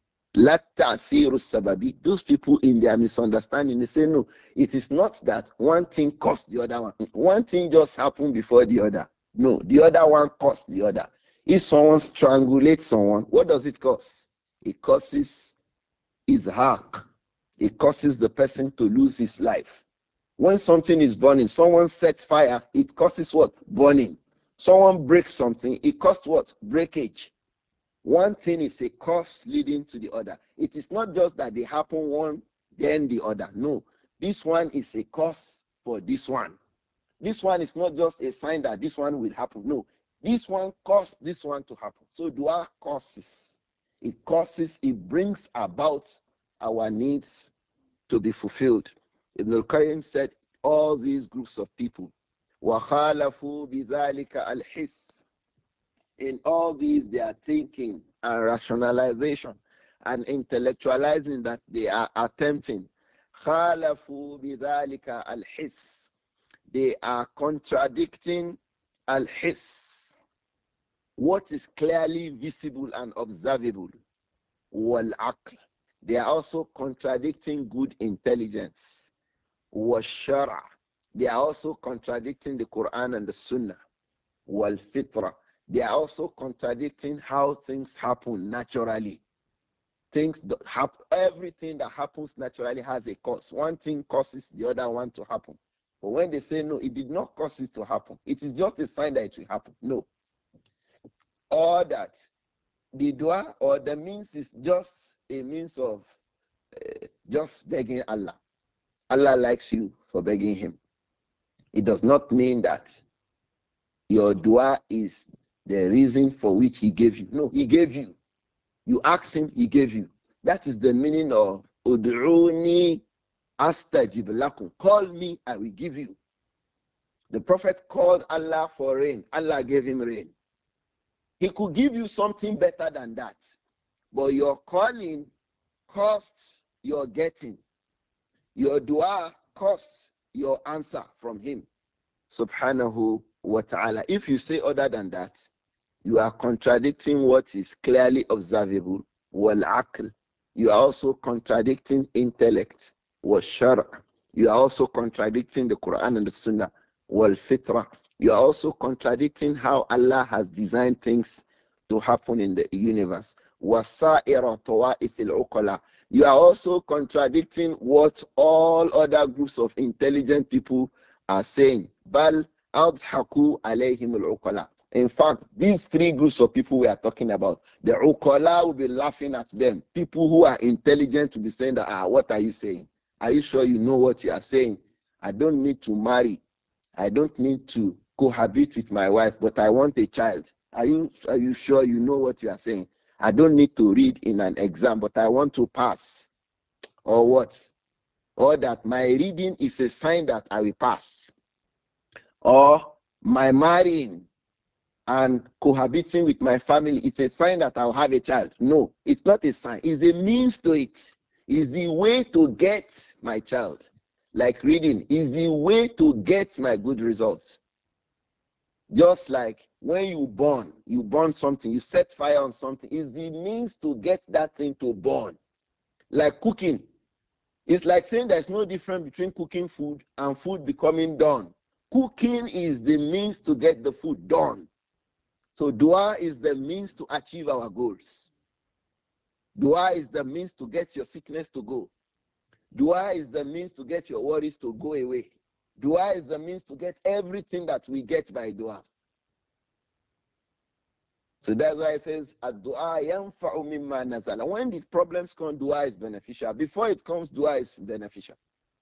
Sababi. Those people in their misunderstanding, they say, no, it is not that one thing caused the other one. One thing just happened before the other. No, the other one caused the other. If someone strangulates someone, what does it cause? It causes his hark. It causes the person to lose his life. When something is burning, someone sets fire, it causes what? Burning. Someone breaks something, it causes what? Breakage. One thing is a cause leading to the other. It is not just that they happen one, then the other. No. This one is a cause for this one. This one is not just a sign that this one will happen. No. This one caused this one to happen. So dua causes. It causes, it brings about our needs to be fulfilled. Ibn al-Qayyim said all these groups of people, وَخَالَفُوا بِذَلِكَ الْحِسِّ. In all these, they are thinking and rationalization and intellectualizing that they are attempting. خَالَفُوا بِذَلِكَ الْحِسِّ. They are contradicting al-hiss, what is clearly visible and observable, wal-aql. They are also contradicting good intelligence, wal-shara. They are also contradicting the Quran and the Sunnah, wal-fitra. They are also contradicting how things happen naturally. Things that happen, everything that happens naturally has a cause. One thing causes the other one to happen. But when they say no, it did not cause it to happen. It is just a sign that it will happen. No. Or that the dua or the means is just a means of just begging Allah. Allah likes you for begging him. It does not mean that your dua is the reason for which he gave you. No, he gave you. You asked him, he gave you. That is the meaning of Ud'uni astajib lakum. Call me, I will give you. The Prophet called Allah for rain. Allah gave him rain. He could give you something better than that. But your calling costs your getting. Your dua costs your answer from him. Subhanahu wa ta'ala. If you say other than that, you are contradicting what is clearly observable. Wal aql. You are also contradicting intellect. Wal shar'. You are also contradicting the Quran and the Sunnah. Wal fitra. You are also contradicting how Allah has designed things to happen in the universe. Wasa'ira tawa'ifil uqala. You are also contradicting what all other groups of intelligent people are saying. Bal adhaku alayhim al-uqala. In fact, these three groups of people we are talking about, the uqala will be laughing at them. People who are intelligent will be saying that, what are you saying? Are you sure you know what you are saying? I don't need to marry. I don't need to cohabit with my wife, but I want a child. Are you sure you know what you are saying? I don't need to read in an exam, but I want to pass. Or what? Or that my reading is a sign that I will pass. Or my marrying and cohabiting with my family, it's a sign that I'll have a child. No, it's not a sign. It's a means to it. It's the way to get my child. Like reading is the way to get my good results. Just like when you burn something, you set fire on something, is the means to get that thing to burn. Like cooking. It's like saying there's no difference between cooking food and food becoming done. Cooking is the means to get the food done. So dua is the means to achieve our goals. Dua is the means to get your sickness to go. Dua is the means to get your worries to go away. Dua is the means to get everything that we get by dua. So that's why it says, dua yanfa'u mimma nazala. When these problems come, dua is beneficial. Before it comes, dua is beneficial.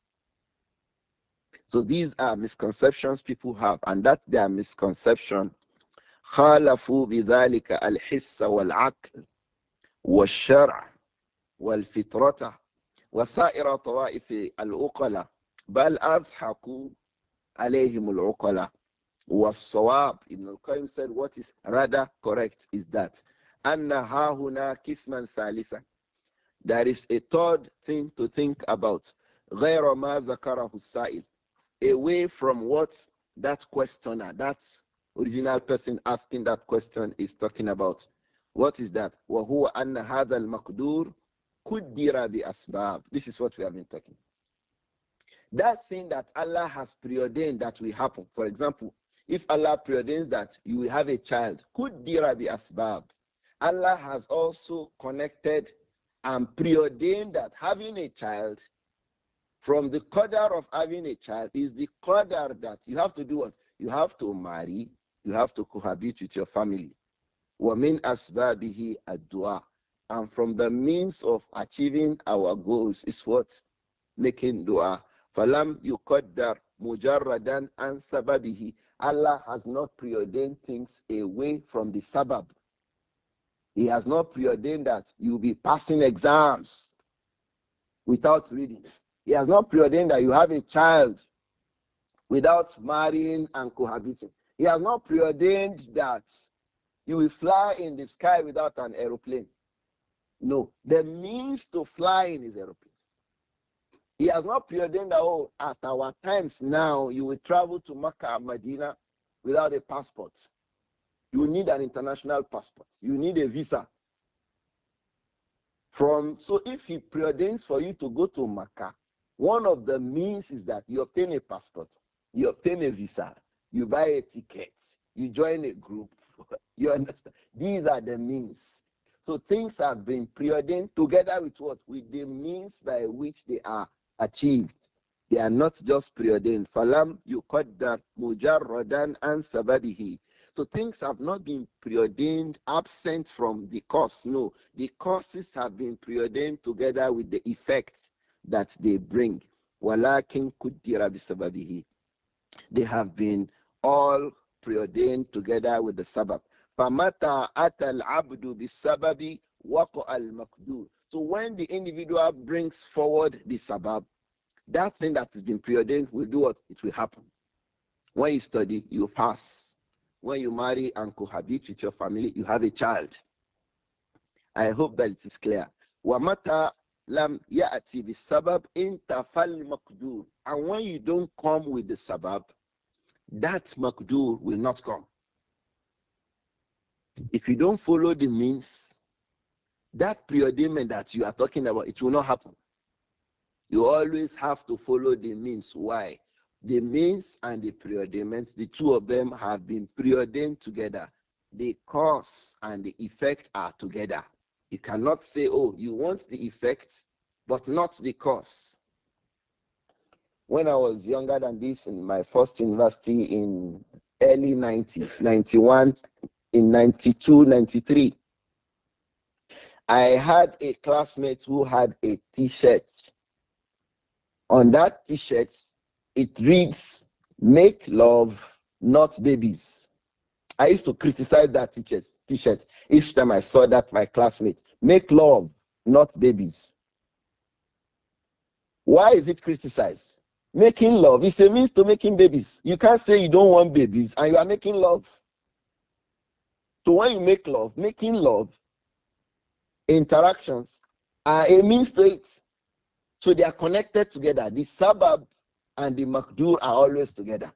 So these are misconceptions people have, and that their misconception, خالفوا بذلك الحس والعقل والشرع والفطرة وسائر طوائف العقلاء بل أضحكوا عليهم العقلاء. والصواب, Ibn al-Qayyim said, what is rather correct is that أن ها هنا قسما ثالثا, there is a third thing to think about, غير ما ذكره السائل, away from what that questioner, that original person asking that question is talking about. What is that? وهو أن هذا المقدور قدر بأسباب. This is what we have been talking. That thing that Allah has preordained that will happen. For example, if Allah preordains that you will have a child, قدر بأسباب. Allah has also connected and preordained that having a child, from the qadar of having a child is the qadar that you have to do what? You have to marry, you have to cohabit with your family. وَمِنْ أَسْبَابِهِ الدُّعَى. And from the means of achieving our goals is what? Making dua. فَلَمْ يُقَدَّرْ مُجَرَّدًا عَنْ سَبَبِهِ. Allah has not preordained things away from the sabab. He has not preordained that you'll be passing exams without reading. He has not preordained that you have a child without marrying and cohabiting. He has not preordained that you will fly in the sky without an aeroplane. No, the means to flying is aeroplane. He has not preordained that, oh, at our times now, you will travel to Makkah and Medina without a passport. You need an international passport. You need a visa. So if he preordains for you to go to Makkah, one of the means is that you obtain a passport, you obtain a visa, you buy a ticket, you join a group. You understand? These are the means. So things have been preordained together with what? With the means by which they are achieved. They are not just preordained. Falam yuqaddar mujarradan an sababihi. So things have not been preordained absent from the cause. No, the causes have been preordained together with the effect that they bring. Walakin kuddira bisababihi. They have been all preordained together with the sabab. فَمَتَى أَتَى الْعَبْدُ بِالسَّبَبِ وَقَعَ الْمَقْدُورُ. So when the individual brings forward the sabab, that thing that has been preordained will do what? It will happen. When you study, you pass. When you marry and cohabit with your family, you have a child. I hope that it is clear. وَمَتَى لَمْ يَأْتِ بِالسَّبَبِ انْتَفَى الْمَقْدُورُ. And when you don't come with the sabab, that makdur will not come. If you don't follow the means, that preordainment that you are talking about, it will not happen. You always have to follow the means. Why? The means and the preordainment, the two of them have been preordained together. The cause and the effect are together. You cannot say, oh, you want the effect, but not the cause. When I was younger than this, in my first university in early 90s, 91, in 92, 93, I had a classmate who had a t-shirt. On that t-shirt, it reads, "Make love, not babies." I used to criticize that t-shirt. Each time I saw that, my classmate, "Make love, not babies." Why is it criticized? Making love is a means to making babies. You can't say you don't want babies and you are making love. So when you make love, making love, interactions are a means to it. So they are connected together. The sabab and the makdur are always together.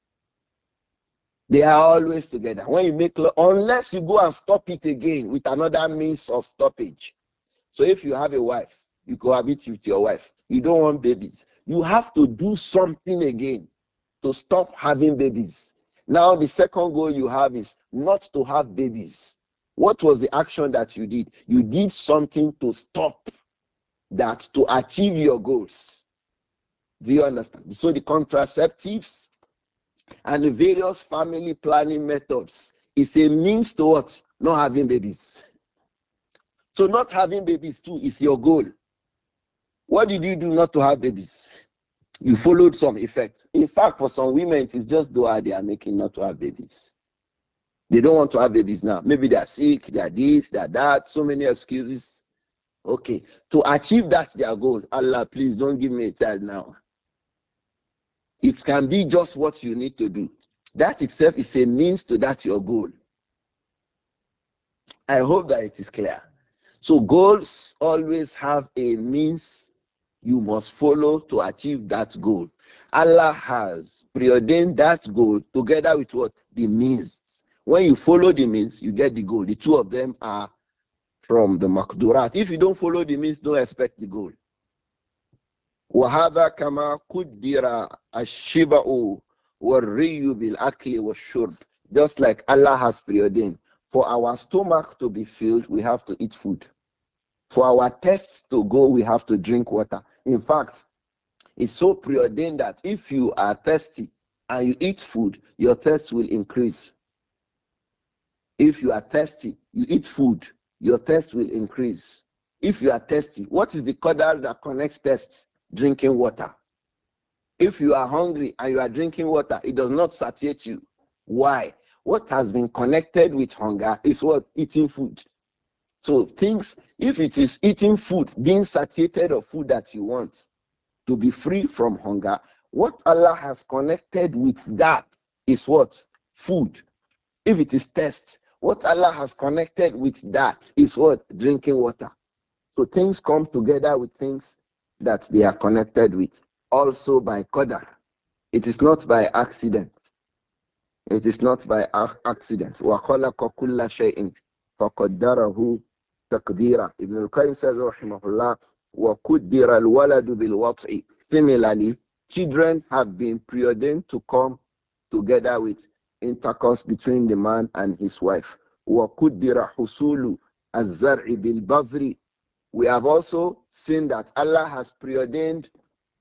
They are always together. When you make love, unless you go and stop it again with another means of stoppage. So if you have a wife, you cohabit with your wife, you don't want babies, you have to do something again to stop having babies. Now the second goal you have is not to have babies. What was the action that you did? You did something to stop that, to achieve your goals. Do you understand? So the contraceptives and the various family planning methods is a means to what? Not having babies. So not having babies too is your goal. What did you do not to have babies? You followed some effect. In fact, for some women, it is just dua they are making not to have babies. They don't want to have babies now. Maybe they are sick, they are this, they are that, so many excuses. Okay. To achieve that their goal, Allah, please don't give me a child now. It can be just what you need to do. That itself is a means to that your goal. I hope that it is clear. So goals always have a means you must follow to achieve that goal. Allah has preordained that goal together with what? The means. When you follow the means, you get the goal. The two of them are from the Makdurat. If you don't follow the means, don't expect the goal. وهذا كما قدر الشبع والري بالأكل والشرب. Just like Allah has preordained. For our stomach to be filled, we have to eat food. For our thirst to go, we have to drink water. In fact, it's so preordained that if you are thirsty and you eat food, your thirst will increase. If you are thirsty, you eat food, your thirst will increase. If you are thirsty, what is the qadar that connects thirst? Drinking water. If you are hungry and you are drinking water, it does not satiate you. Why? What has been connected with hunger is what? Eating food. So things, if it is eating food, being satiated of food that you want to be free from hunger, what Allah has connected with that is what? Food. If it is thirst, what Allah has connected with that is what? Drinking water. So things come together with things that they are connected with. Also by qadar. It is not by accident. It is not by accident. وَخَلَقَ كُلَّ شَيْءٍ فَقَدَّرَهُ تَقْدِيرًا. Ibn al-Qayyim says, rahimahullah, وَقُدِّرَ الْوَلَدُ بِالْوَطْعِ. Similarly, children have been preordained to come together with intercourse between the man and his wife. وَقُدِّرَ حُصُولُ الزَّرْعِ بِالْبَذْرِ. We have also seen that Allah has preordained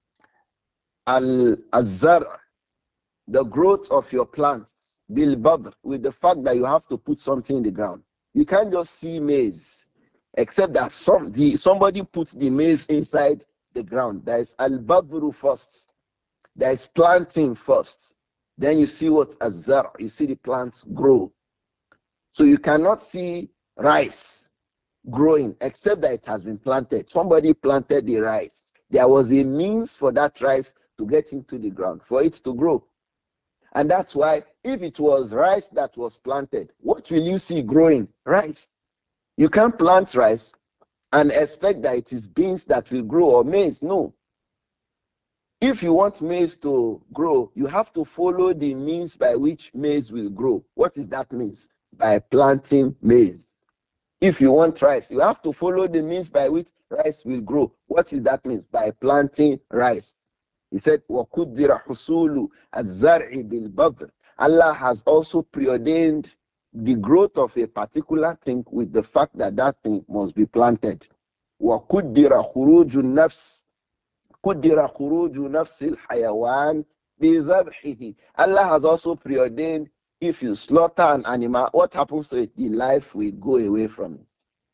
al-zar', the growth of your plants, bil badr, with the fact that you have to put something in the ground. You can't just see maize, except that somebody puts the maize inside the ground. There is al badru first. There is planting first. Then you see what azar, you see the plants grow. So you cannot see rice growing except that it has been planted. Somebody planted the rice. There was a means for that rice to get into the ground, for it to grow. And that's why if it was rice that was planted, what will you see growing? Rice. You can't plant rice and expect that it is beans that will grow or maize. No. If you want maize to grow, you have to follow the means by which maize will grow. What is that means? By planting maize. If you want rice, you have to follow the means by which rice will grow. What is that means? By planting rice. He said, وَقُدِّرَ حُصُولُ الزَّرْعِ بِالْبَذْرِ. Allah has also preordained the growth of a particular thing with the fact that that thing must be planted. وَقُدِّرَ خُرُوجُ النَّفْسِ قُدِّرَ خُرُوجُ نَفْسِ الْحَيَوَانِ بِذَبْحِهِ. Allah has also preordained if you slaughter an animal, what happens to it? The life will go away from it.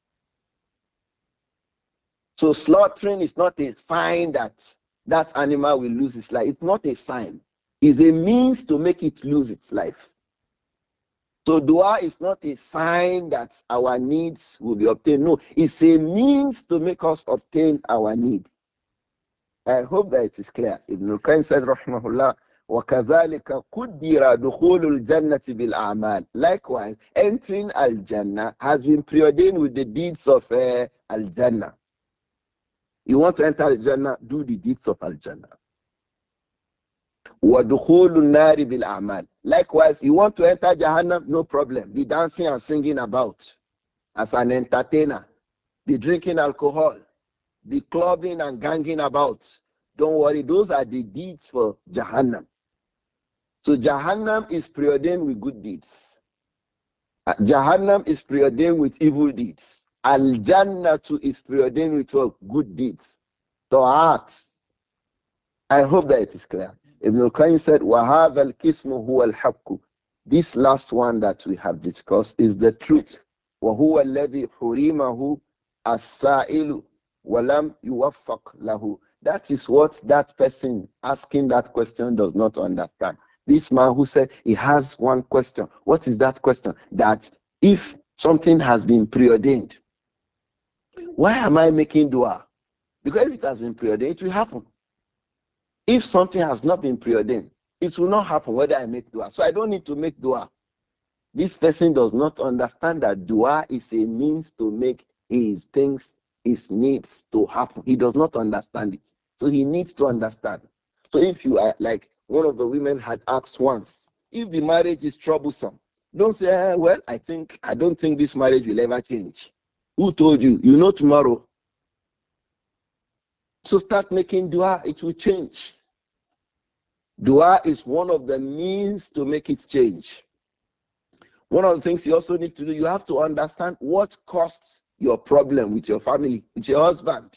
So slaughtering is not a sign that that animal will lose its life. It's not a sign. It's a means to make it lose its life. So dua is not a sign that our needs will be obtained. No, it's a means to make us obtain our needs. I hope that it is clear. Ibn al-Qayyim said, rahimahullah, وَكَذَلِكَ قُدِّرَ دُخُولُ الْجَنَّةِ بِالْأَعْمَالِ. Likewise, entering Al-Jannah has been preordained with the deeds of Al-Jannah. You want to enter Al-Jannah, do the deeds of Al-Jannah. وَدُخُولُ النَّارِ بِالْأَعْمَالِ. Likewise, you want to enter Jahannam, no problem. Be dancing and singing about as an entertainer. Be drinking alcohol. Be clubbing and ganging about. Don't worry, those are the deeds for Jahannam. So Jahannam is preordained with good deeds. Jahannam is preordained with evil deeds. Al Jannah too is preordained with what? Good deeds. Ta'at. I hope that it is clear. Ibn al-Qayyim said, وَهَذَا الْكِسْمُ هُوَ الْحَقُّ. This last one that we have discussed is the truth. وَهُوَ الَّذِي حُرِيمَهُ السَّائِلُ وَلَمْ يُوَفَّقْ لَهُ. That is what that person asking that question does not understand. This man who said he has one question. What is that question? That if something has been preordained, why am I making dua? Because if it has been preordained, it will happen. If something has not been preordained, it will not happen whether I make dua. So I don't need to make dua. This person does not understand that dua is a means to make his things, his needs to happen. He does not understand it. So he needs to understand. So if you are like one of the women had asked once, if the marriage is troublesome, don't say, well, I don't think this marriage will ever change. Who told you? You know tomorrow. So start making dua, it will change. Dua is one of the means to make it change. One of the things you also need to do, you have to understand what caused your problem with your family, with your husband.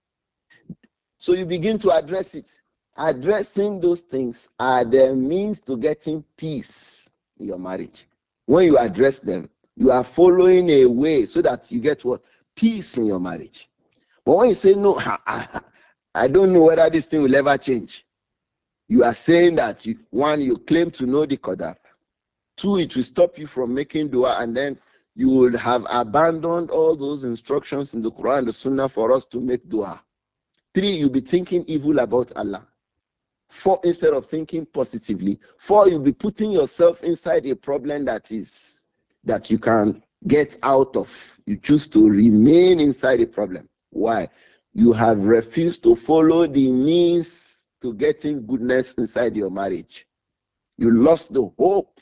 So you begin to address it. Addressing those things are the means to getting peace in your marriage. When you address them, you are following a way so that you get what? Peace in your marriage. But when you say, no, I don't know whether this thing will ever change, you are saying that, one, you claim to know the Qadar. Two, it will stop you from making dua, and then you will have abandoned all those instructions in the Quran and the Sunnah for us to make dua. Three, you'll be thinking evil about Allah. Four, instead of thinking positively. Four, you'll be putting yourself inside a problem that you can get out of. You choose to remain inside a problem. Why? You have refused to follow the means to getting goodness inside your marriage. You lost the hope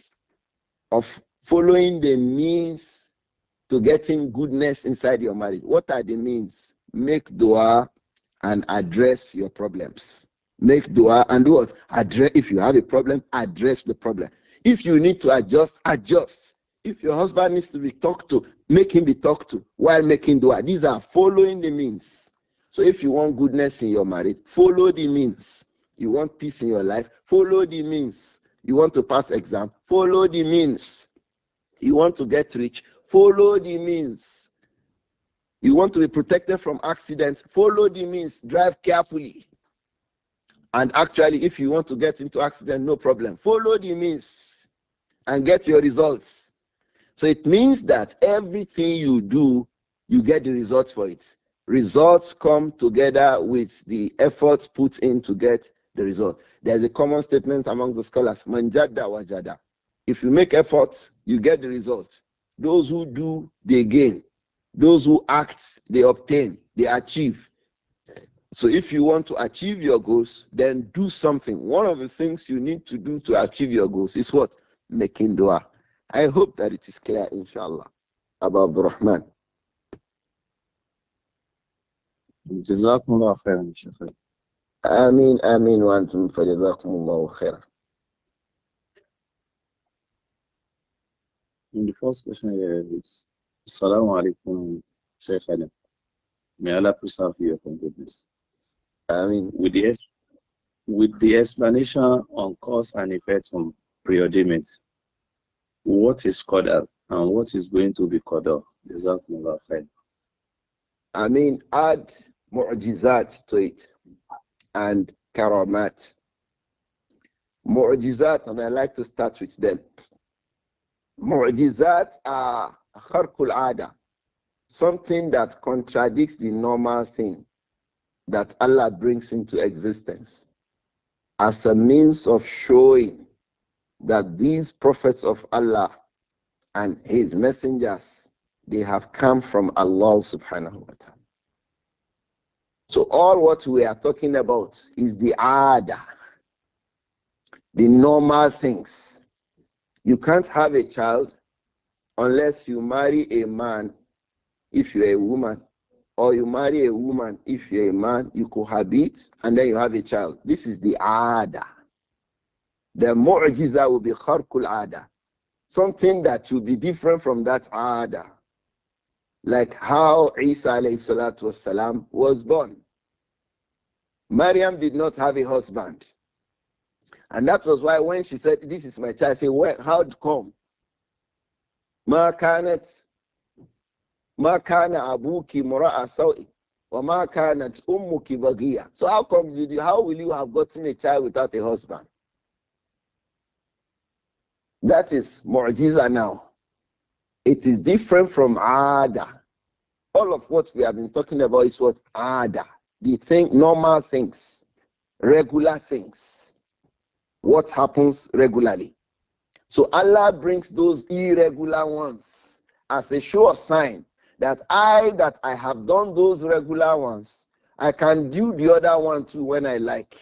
of following the means to getting goodness inside your marriage. What are the means? Make dua and address your problems. Make dua and do what? Address. If you have a problem, address the problem. If you need to adjust, adjust. If your husband needs to be talked to, make him be talked to while making dua. These are following the means. So if you want goodness in your marriage, follow the means. You want peace in your life, follow the means. You want to pass exam, follow the means. You want to get rich, follow the means. You want to be protected from accidents, follow the means. Drive carefully. And actually, if you want to get into accident, no problem. Follow the means and get your results. So it means that everything you do, you get the results for it. Results come together with the efforts put in to get the result. There's a common statement among the scholars, manjada wajada. If you make efforts, you get the result. Those who do, they gain. Those who act, they obtain, they achieve. So if you want to achieve your goals, then do something. One of the things you need to do to achieve your goals is what? Making dua. I hope that it is clear, inshallah, about the Rahman. جزاكم الله خيرا شيخ. Ameen, ameen, wa antum fajazakumullahu khair. And the first question here is Assalamu alaikum Sheikh Adam. May Allah preserve you from goodness. Ameen. With the explanation on cause and effect on preordainment, what is Qadar and what is going to be Qadar? Jazakumullah khair. Ameen, add mu'jizat to it and karamat. Mu'jizat, and I like to start with them. Mu'jizat are kharkul ada, something that contradicts the normal thing that Allah brings into existence as a means of showing that these prophets of Allah and his messengers, they have come from Allah subhanahu wa ta'ala. So all what we are talking about is the ada, the normal things. You can't have a child unless you marry a man if you're a woman, or you marry a woman if you're a man, you cohabit, and then you have a child. This is the ada. The mu'jiza will be kharkul ada. Something that will be different from that ada. Like how Isa alayhi salatu wasalam was born. Maryam did not have a husband. And that was why when she said, "This is my child," I said, "Well, how'd come? Ma kanat, ma kana abuki mura'a sawi, wa ma kanat ummuki bagiya." So how will you have gotten a child without a husband? That is mu'jiza now. It is different from ada. All of what we have been talking about is what ada. The thing, normal things, regular things. What happens regularly. So Allah brings those irregular ones as a sure sign that I have done those regular ones, I can do the other one too when I like.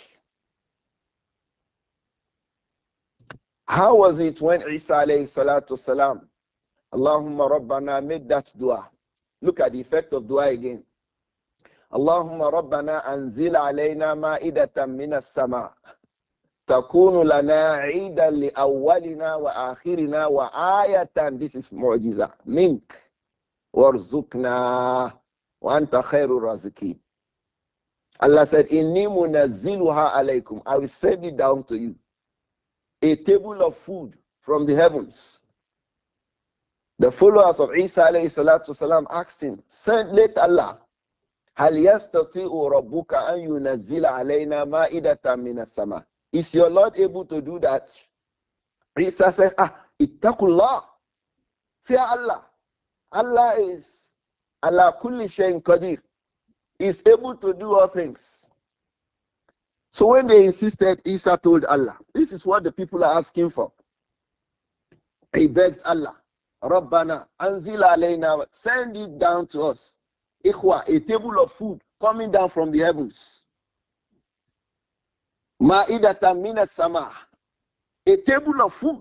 How was it when Isa alayhi salatu salam, Allahumma Rabbana, made that dua? Look at the effect of dua again. Allahumma Rabbana anzil alayna ma'idatan minas sama' takunu lana idan li awwalina wa akhirina wa ayatan. This is mu'jiza. Mink warzuqna wa anta khairur raziqin. Allah said, Inni munazziluha alaykum. I will send it down to you. A table of food from the heavens. The followers of Isa alayhi salatu salam asked him, let Allah, hal yastati'u rabbuka an yunazzila alayna ma'idatan minas sama. Is your Lord able to do that? Isa said, ittaqullah. Fear Allah. Allah is ala kulli shay'in qadir. Is able to do all things. So when they insisted, Isa told Allah, this is what the people are asking for. He begged Allah, Rabbana, anzil alayna, send it down to us. Ikhwa, a table of food coming down from the heavens. Ma'idatan minas sama, a table of food.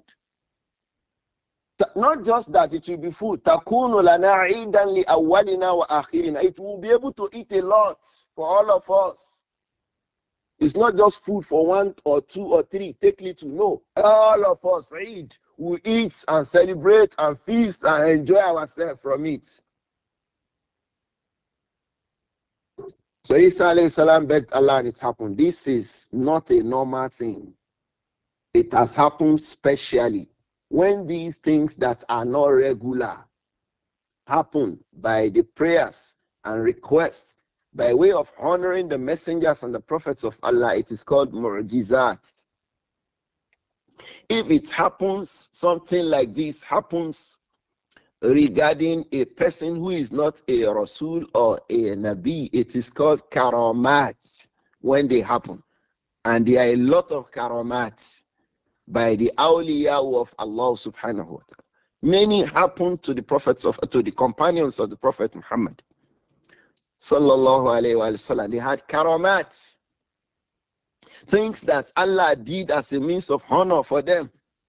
Not just that it will be food. Takunu lana idan li awwalina wa akhirina. It will be able to eat a lot for all of us. It's not just food for one or two or three. Take little. No. All of us eat. We eat and celebrate and feast and enjoy ourselves from it. So Isa alayhi salam begged Allah and it happened. This is not a normal thing. It has happened specially. When these things that are not regular happen by the prayers and requests, by way of honoring the messengers and the prophets of Allah, it is called mu'jizat. If it happens, something like this happens regarding a person who is not a Rasul or a Nabi, it is called karamat when they happen. And there are a lot of karamat by the awliya of Allah subhanahu wa ta'ala. Many happened to the to the companions of the Prophet Muhammad sallallahu alayhi wa sallam. They had karamat, things that Allah did as a means of honor for them.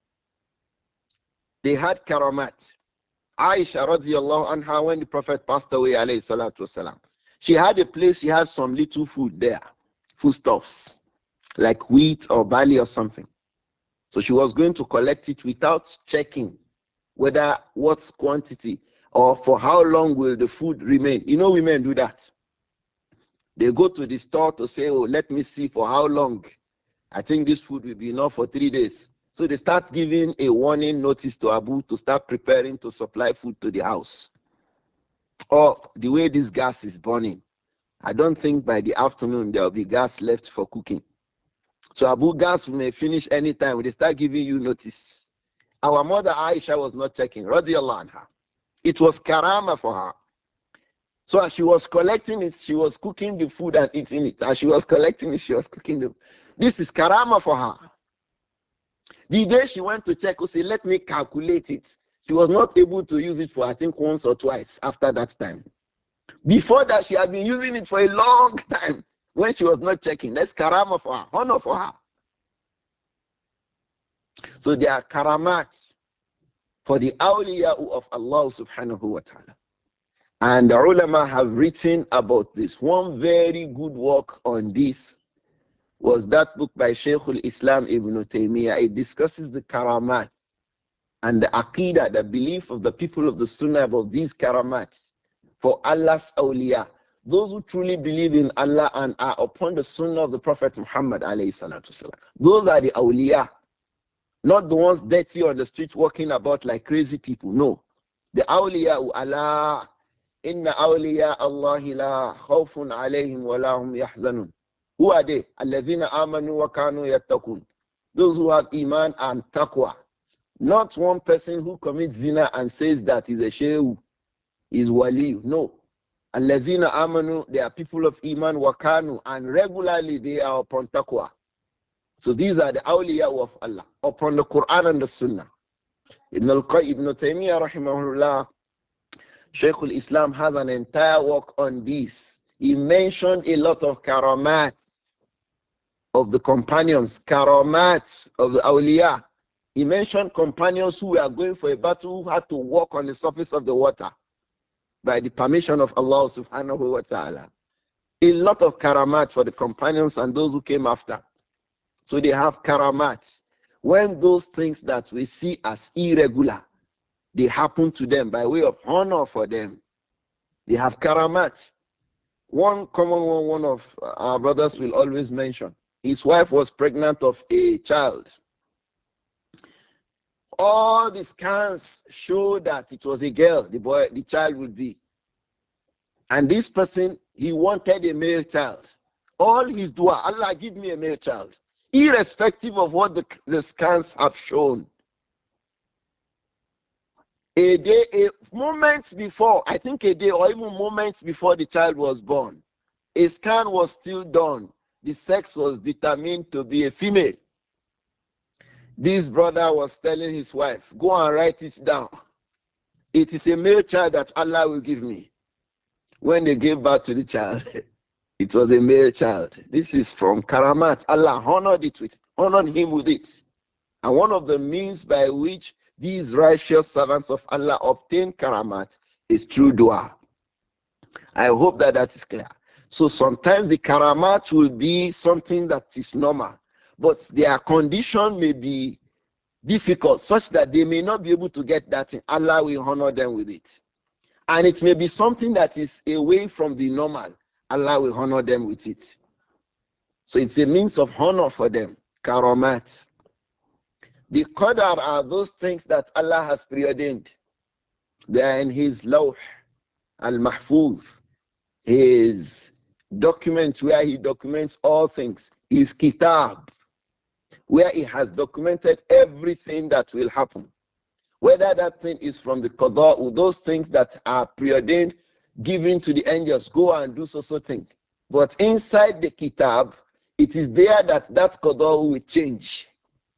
They had karamat. Aisha radiallahu anha, when the Prophet passed away alayhi salatu wasalam, she had a place, she had some little food there, foodstuffs, like wheat or barley or something. So she was going to collect it without checking whether what's quantity or for how long will the food remain. You know, women do that. They go to the store to say, oh, let me see for how long. I think this food will be enough for 3 days. So they start giving a warning notice to Abu to start preparing to supply food to the house. Or the way this gas is burning, I don't think by the afternoon there will be gas left for cooking. So Abu, gas may finish anytime. They start giving you notice. Our mother Aisha was not checking, radiallahu anha. It was karama for her. So as she was collecting it, she was cooking the food and eating it. As she was collecting it, she was cooking the. This is karama for her. The day she went to check, she said, let me calculate it. She was not able to use it for, I think, once or twice after that time. Before that, she had been using it for a long time when she was not checking. That's karama for her, honor for her. So they are karamat for the awliya of Allah subhanahu wa ta'ala. And the ulama have written about this. One very good work on this was that book by Shaykh al-Islam Ibn Taymiyyah. It discusses the karamat and the aqidah, the belief of the people of the Sunnah about these karamats for Allah's awliya, those who truly believe in Allah and are upon the Sunnah of the Prophet Muhammad alayhi salatu wasalam. Those are the awliya, not the ones dirty on the street walking about like crazy people. No. The awliya Allah, inna awliya Allahi la khawfun alayhim wa lahum yahzanun. Who are they? Alladhina amanu wa kanu yattaqun. Those who have iman and taqwa. Not one person who commits zina and says that is a shehu, is wali. No. Alladhina amanu, they are people of iman wa kanu, and regularly they are upon taqwa. So these are the awliya of Allah, upon the Quran and the Sunnah. Ibn Taymiyyah rahimahullah, Shaykh al-Islam has an entire work on this. He mentioned a lot of karamat of the companions, karamat of the awliya. He mentioned companions who were going for a battle who had to walk on the surface of the water by the permission of Allah subhanahu wa ta'ala. A lot of karamat for the companions and those who came after. So they have karamat. When those things that we see as irregular, they happen to them by way of honor for them, they have karamat. One common one of our brothers will always mention. His wife was pregnant of a child. All the scans show that it was a girl, the child would be. And this person, he wanted a male child. All his dua, Allah give me a male child, irrespective of what the scans have shown. Moments before, I think a day or even moments before the child was born, a scan was still done. The sex was determined to be a female. This brother was telling his wife, go and write it down. It is a male child that Allah will give me. When they gave birth to the child, it was a male child. This is from Karamat. Allah honored him with it. And one of the means by which these righteous servants of Allah obtain Karamat is through dua. I hope that that is clear. So sometimes the Karamat will be something that is normal, but their condition may be difficult such that they may not be able to get that thing. Allah will honor them with it. And it may be something that is away from the normal. Allah will honor them with it. So it's a means of honor for them. Karamat. The qadar are those things that Allah has preordained. They are in His lawh, al-mahfuz, His document where He documents all things, His kitab, where He has documented everything that will happen. Whether that thing is from the qadar or those things that are preordained, given to the angels, go and do so thing. But inside the kitab, it is there that qadar will change.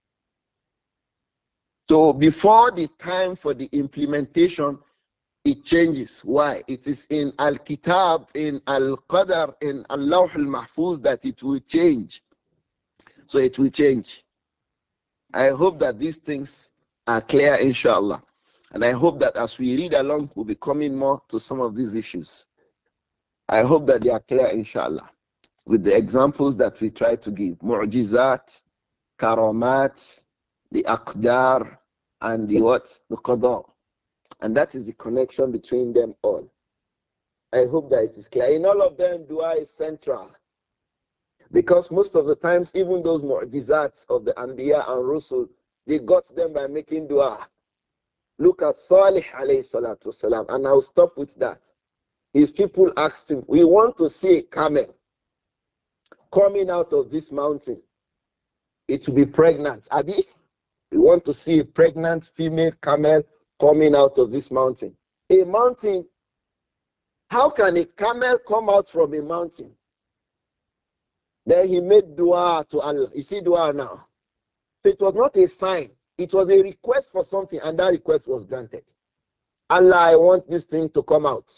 So before the time for the implementation, it changes. Why? It is in Al-Kitab, in Al-Qadar, in Allah al-Mahfuz that it will change. So it will change. I hope that these things are clear, inshallah. And I hope that as we read along, we'll be coming more to some of these issues. I hope that they are clear, inshallah, with the examples that we try to give. Mu'jizat, karamat, the aqdar, and the what? The qadar. And that is the connection between them all. I hope that it is clear. In all of them, dua is central. Because most of the times, even those mu'jizats of the Anbiya and Rusul, they got them by making dua. Look at Salih alayhi salatu wasalam, and I'll stop with that. His people asked him, we want to see a camel coming out of this mountain. It will be pregnant. Abi, we want to see a pregnant female camel coming out of this mountain. A mountain, how can a camel come out from a mountain? Then he made dua to Allah. You see dua now. So it was not a sign. It was a request for something, and that request was granted. Allah, I want this thing to come out.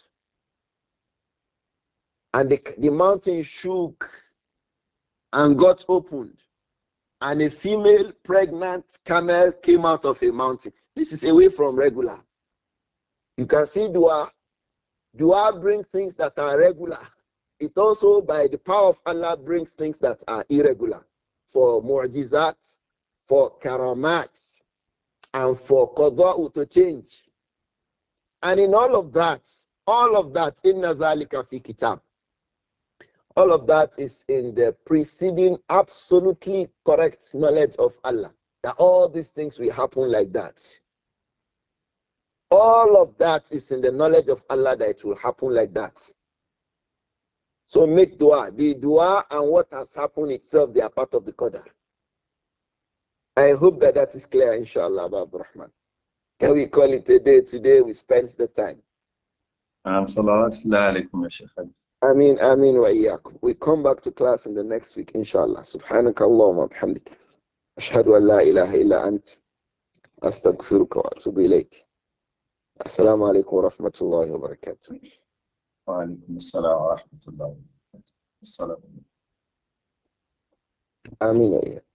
And the mountain shook and got opened. And a female pregnant camel came out of a mountain. This is away from regular. You can see dua. Dua brings things that are regular. It also, by the power of Allah, brings things that are irregular. For mu'jizat, for karamat. and for qada'u to change. And in all of that, inna dhalika fi kitab. All of that is in the preceding absolutely correct knowledge of Allah. That all these things will happen like that. All of that is in the knowledge of Allah that it will happen like that. So make dua. The dua and what has happened itself, they are part of the qadar. I hope that that is clear, inshallah, Abu Rahman. Can we call it a day today? We spent the time. صلوات الله عليكم يا شيخ. Ameen wa iyyakum. We come back to class in the next week, inshallah. Subhanaka Allahumma bihamdik. Ashhadu an la ilaha illa ant. Astaghfiruka wa atubu ilayk. Assalamu alaikum wa rahmatullahi wa barakatuh. وعليكم السلام ورحمة الله وبركاته. السلام. Ameen wa iyyakum.